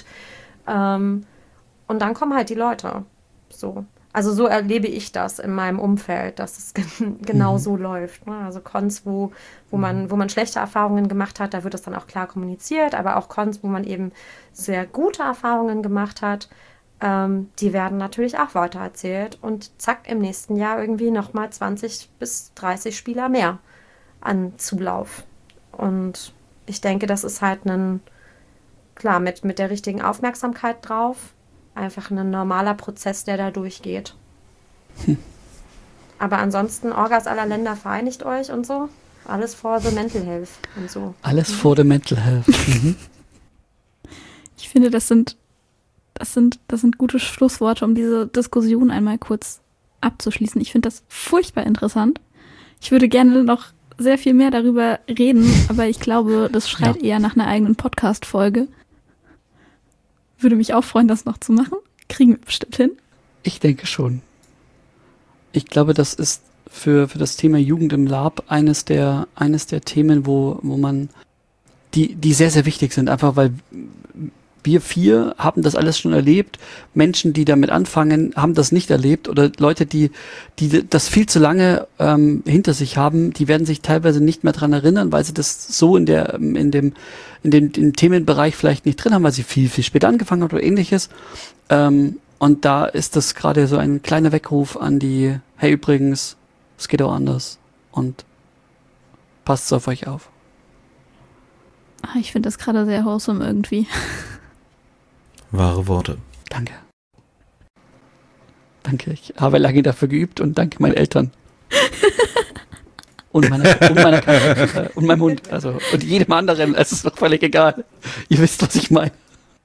Ähm, und dann kommen halt die Leute. So. Also so erlebe ich das in meinem Umfeld, dass es gen- genau Mhm. so läuft. Ne? Also Cons, wo, wo, man, wo man schlechte Erfahrungen gemacht hat, da wird das dann auch klar kommuniziert. Aber auch Cons, wo man eben sehr gute Erfahrungen gemacht hat, ähm, die werden natürlich auch weitererzählt und zack, im nächsten Jahr irgendwie nochmal zwanzig bis dreißig Spieler mehr an Zulauf. Und ich denke, das ist halt ein, klar, mit, mit der richtigen Aufmerksamkeit drauf, einfach ein normaler Prozess, der da durchgeht. Aber ansonsten, Orgas aller Länder, vereinigt euch und so. Alles for the mental health und so. Alles for the mental health. Mhm. Ich finde, das sind, das sind, das sind gute Schlussworte, um diese Diskussion einmal kurz abzuschließen. Ich finde das furchtbar interessant. Ich würde gerne noch sehr viel mehr darüber reden, aber ich glaube, das schreit Ja. eher nach einer eigenen Podcast-Folge. Würde mich auch freuen, das noch zu machen. Kriegen wir bestimmt hin. Ich denke schon. Ich glaube, das ist für, für das Thema Jugend im Lab eines der, eines der Themen, wo, wo man, die, die sehr, sehr wichtig sind, einfach weil wir vier haben das alles schon erlebt. Menschen, die damit anfangen, haben das nicht erlebt oder Leute, die, die das viel zu lange ähm, hinter sich haben, die werden sich teilweise nicht mehr dran erinnern, weil sie das so in der, in dem, in dem, im Themenbereich vielleicht nicht drin haben, weil sie viel, viel später angefangen haben oder ähnliches. Ähm, und da ist das gerade so ein kleiner Weckruf an die, hey übrigens, es geht auch anders und passt auf euch auf. Ah, ich finde das gerade sehr wholesome irgendwie. Wahre Worte. Danke. Danke, ich habe lange dafür geübt und danke meinen Eltern. und meiner, und meiner Katze, äh, und meinem Hund, also, und jedem anderen, es ist doch völlig egal. Ihr wisst, was ich meine.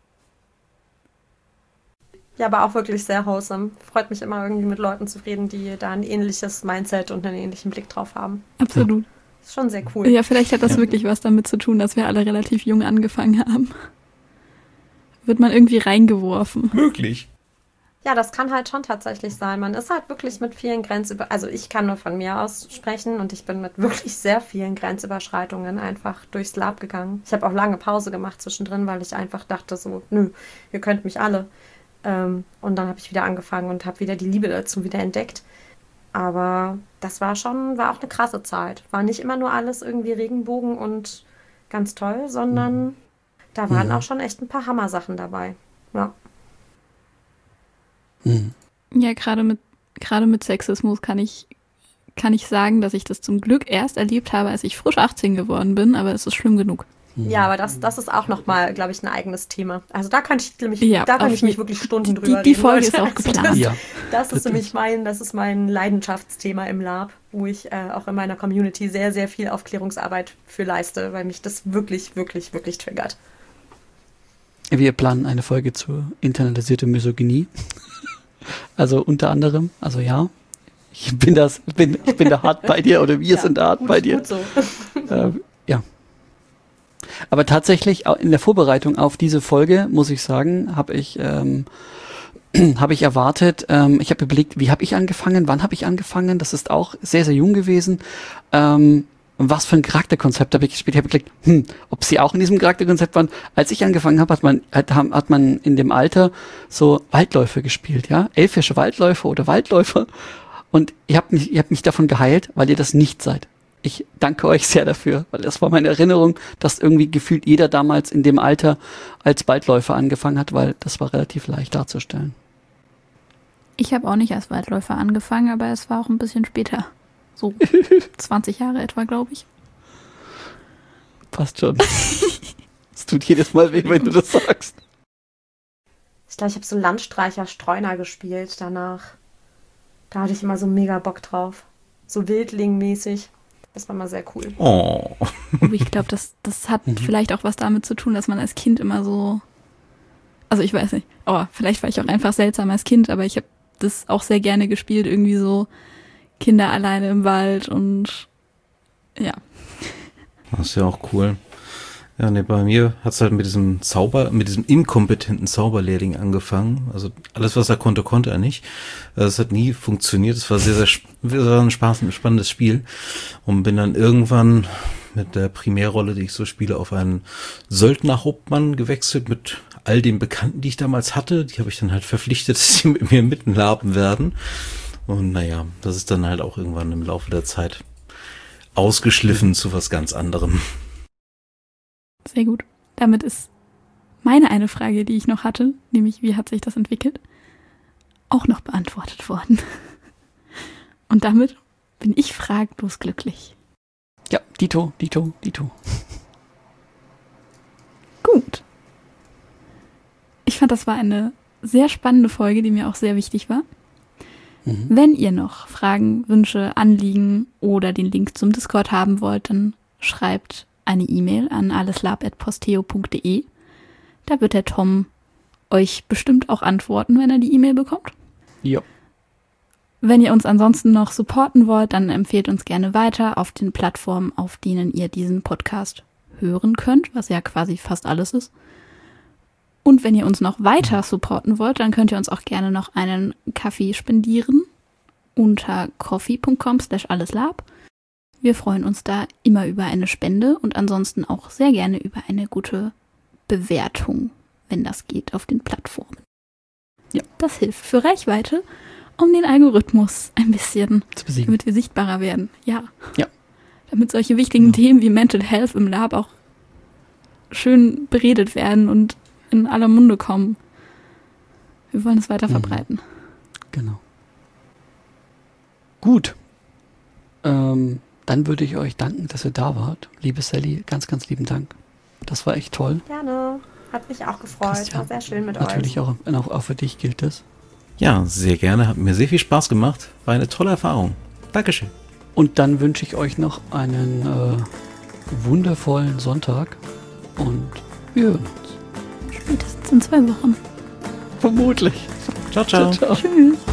Ja, aber auch wirklich sehr wholesome. Freut mich immer irgendwie mit Leuten zu reden, die da ein ähnliches Mindset und einen ähnlichen Blick drauf haben. Absolut. Ist schon sehr cool. Ja, vielleicht hat das wirklich was damit zu tun, dass wir alle relativ jung angefangen haben. Wird man irgendwie reingeworfen. Möglich. Ja, das kann halt schon tatsächlich sein. Man ist halt wirklich mit vielen Grenzüber... Also ich kann nur von mir aus sprechen und ich bin mit wirklich sehr vielen Grenzüberschreitungen einfach durchs Lab gegangen. Ich habe auch lange Pause gemacht zwischendrin, weil ich einfach dachte so, nö, ihr könnt mich alle. Ähm, und dann habe ich wieder angefangen und habe wieder die Liebe dazu wieder entdeckt. Aber das war schon, war auch eine krasse Zeit. War nicht immer nur alles irgendwie Regenbogen und ganz toll, sondern mhm. da waren mhm. auch schon echt ein paar Hammer-Sachen dabei. Ja. Mhm. Ja, gerade mit, gerade mit Sexismus kann ich, kann ich sagen, dass ich das zum Glück erst erlebt habe, als ich frisch achtzehn geworden bin, aber es ist schlimm genug. Ja, aber das, das ist auch nochmal, glaube ich, ein eigenes Thema. Also da kann ich nämlich, ja, da kann ich mich wirklich Stunden drüber reden. Die Folge ist auch geplant. Das, ja, das ist nämlich mein, das ist mein Leidenschaftsthema im Lab, wo ich äh, auch in meiner Community sehr, sehr viel Aufklärungsarbeit für leiste, weil mich das wirklich, wirklich, wirklich triggert. Wir planen eine Folge zur internalisierten Misogynie. Also unter anderem, also ja, ich bin das, bin, ich bin da hart bei dir oder wir ja, sind da hart gut, bei dir. Gut so. äh, ja. Aber tatsächlich in der Vorbereitung auf diese Folge, muss ich sagen, habe ich, ähm, habe ich erwartet, ähm, ich habe überlegt, wie habe ich angefangen, wann habe ich angefangen, das ist auch sehr, sehr jung gewesen. Ähm, was für ein Charakterkonzept habe ich gespielt? Ich habe überlegt, hm, ob sie auch in diesem Charakterkonzept waren. Als ich angefangen habe, hat man, hat, hat man in dem Alter so Waldläufer gespielt, ja, elfische Waldläufer oder Waldläufer. Und ihr habt mich, ihr habt mich davon geheilt, weil ihr das nicht seid. Ich danke euch sehr dafür, weil das war meine Erinnerung, dass irgendwie gefühlt jeder damals in dem Alter als Waldläufer angefangen hat, weil das war relativ leicht darzustellen. Ich habe auch nicht als Waldläufer angefangen, aber es war auch ein bisschen später. So zwanzig Jahre etwa, glaube ich. Passt schon. Es tut jedes Mal weh, wenn du das sagst. Ich glaube, ich habe so Landstreicher Streuner gespielt danach. Da hatte ich immer so mega Bock drauf. So Wildling-mäßig. Das war mal sehr cool. Oh. Ich glaube, das, das hat mhm. vielleicht auch was damit zu tun, dass man als Kind immer so, also ich weiß nicht, oh, vielleicht war ich auch einfach seltsam als Kind, aber ich habe das auch sehr gerne gespielt, irgendwie so Kinder alleine im Wald und ja. Das ist ja auch cool. Ja, nee, bei mir hat es halt mit diesem Zauber, mit diesem inkompetenten Zauberlehrling angefangen. Also alles, was er konnte, konnte er nicht. Es hat nie funktioniert. Es war sehr, sehr war ein Spaß, ein spannendes Spiel. Und bin dann irgendwann mit der Primärrolle, die ich so spiele, auf einen Söldnerhauptmann gewechselt mit all den Bekannten, die ich damals hatte. Die habe ich dann halt verpflichtet, dass sie mit mir mitlaben werden. Und naja, das ist dann halt auch irgendwann im Laufe der Zeit ausgeschliffen zu was ganz anderem. Sehr gut. Damit ist meine eine Frage, die ich noch hatte, nämlich wie hat sich das entwickelt, auch noch beantwortet worden. Und damit bin ich fraglos glücklich. Ja, Dito, Dito, Dito. Gut. Ich fand, das war eine sehr spannende Folge, die mir auch sehr wichtig war. Mhm. Wenn ihr noch Fragen, Wünsche, Anliegen oder den Link zum Discord haben wollt, dann schreibt eine E-Mail an alleslab at posteo punkt de. Da wird der Tom euch bestimmt auch antworten, wenn er die E-Mail bekommt. Ja. Wenn ihr uns ansonsten noch supporten wollt, dann empfehlt uns gerne weiter auf den Plattformen, auf denen ihr diesen Podcast hören könnt, was ja quasi fast alles ist. Und wenn ihr uns noch weiter supporten wollt, dann könnt ihr uns auch gerne noch einen Kaffee spendieren unter coffee punkt com slash alleslab. Wir freuen uns da immer über eine Spende und ansonsten auch sehr gerne über eine gute Bewertung, wenn das geht, auf den Plattformen. Ja. Das hilft für Reichweite, um den Algorithmus ein bisschen zu besiegen, damit wir sichtbarer werden. Ja. Ja. Damit solche wichtigen ja. Themen wie Mental Health im Lab auch schön beredet werden und in aller Munde kommen. Wir wollen es weiter mhm. verbreiten. Genau. Gut. Ähm, dann würde ich euch danken, dass ihr da wart. Liebe Sally, ganz, ganz lieben Dank. Das war echt toll. Gerne. Hat mich auch gefreut. Christian, war sehr schön mit natürlich euch. Natürlich auch, auch für dich gilt das. Ja, sehr gerne. Hat mir sehr viel Spaß gemacht. War eine tolle Erfahrung. Dankeschön. Und dann wünsche ich euch noch einen äh, wundervollen Sonntag und wir hören uns. Spätestens in zwei Wochen. Vermutlich. Ciao, ciao. ciao, ciao. Tschüss.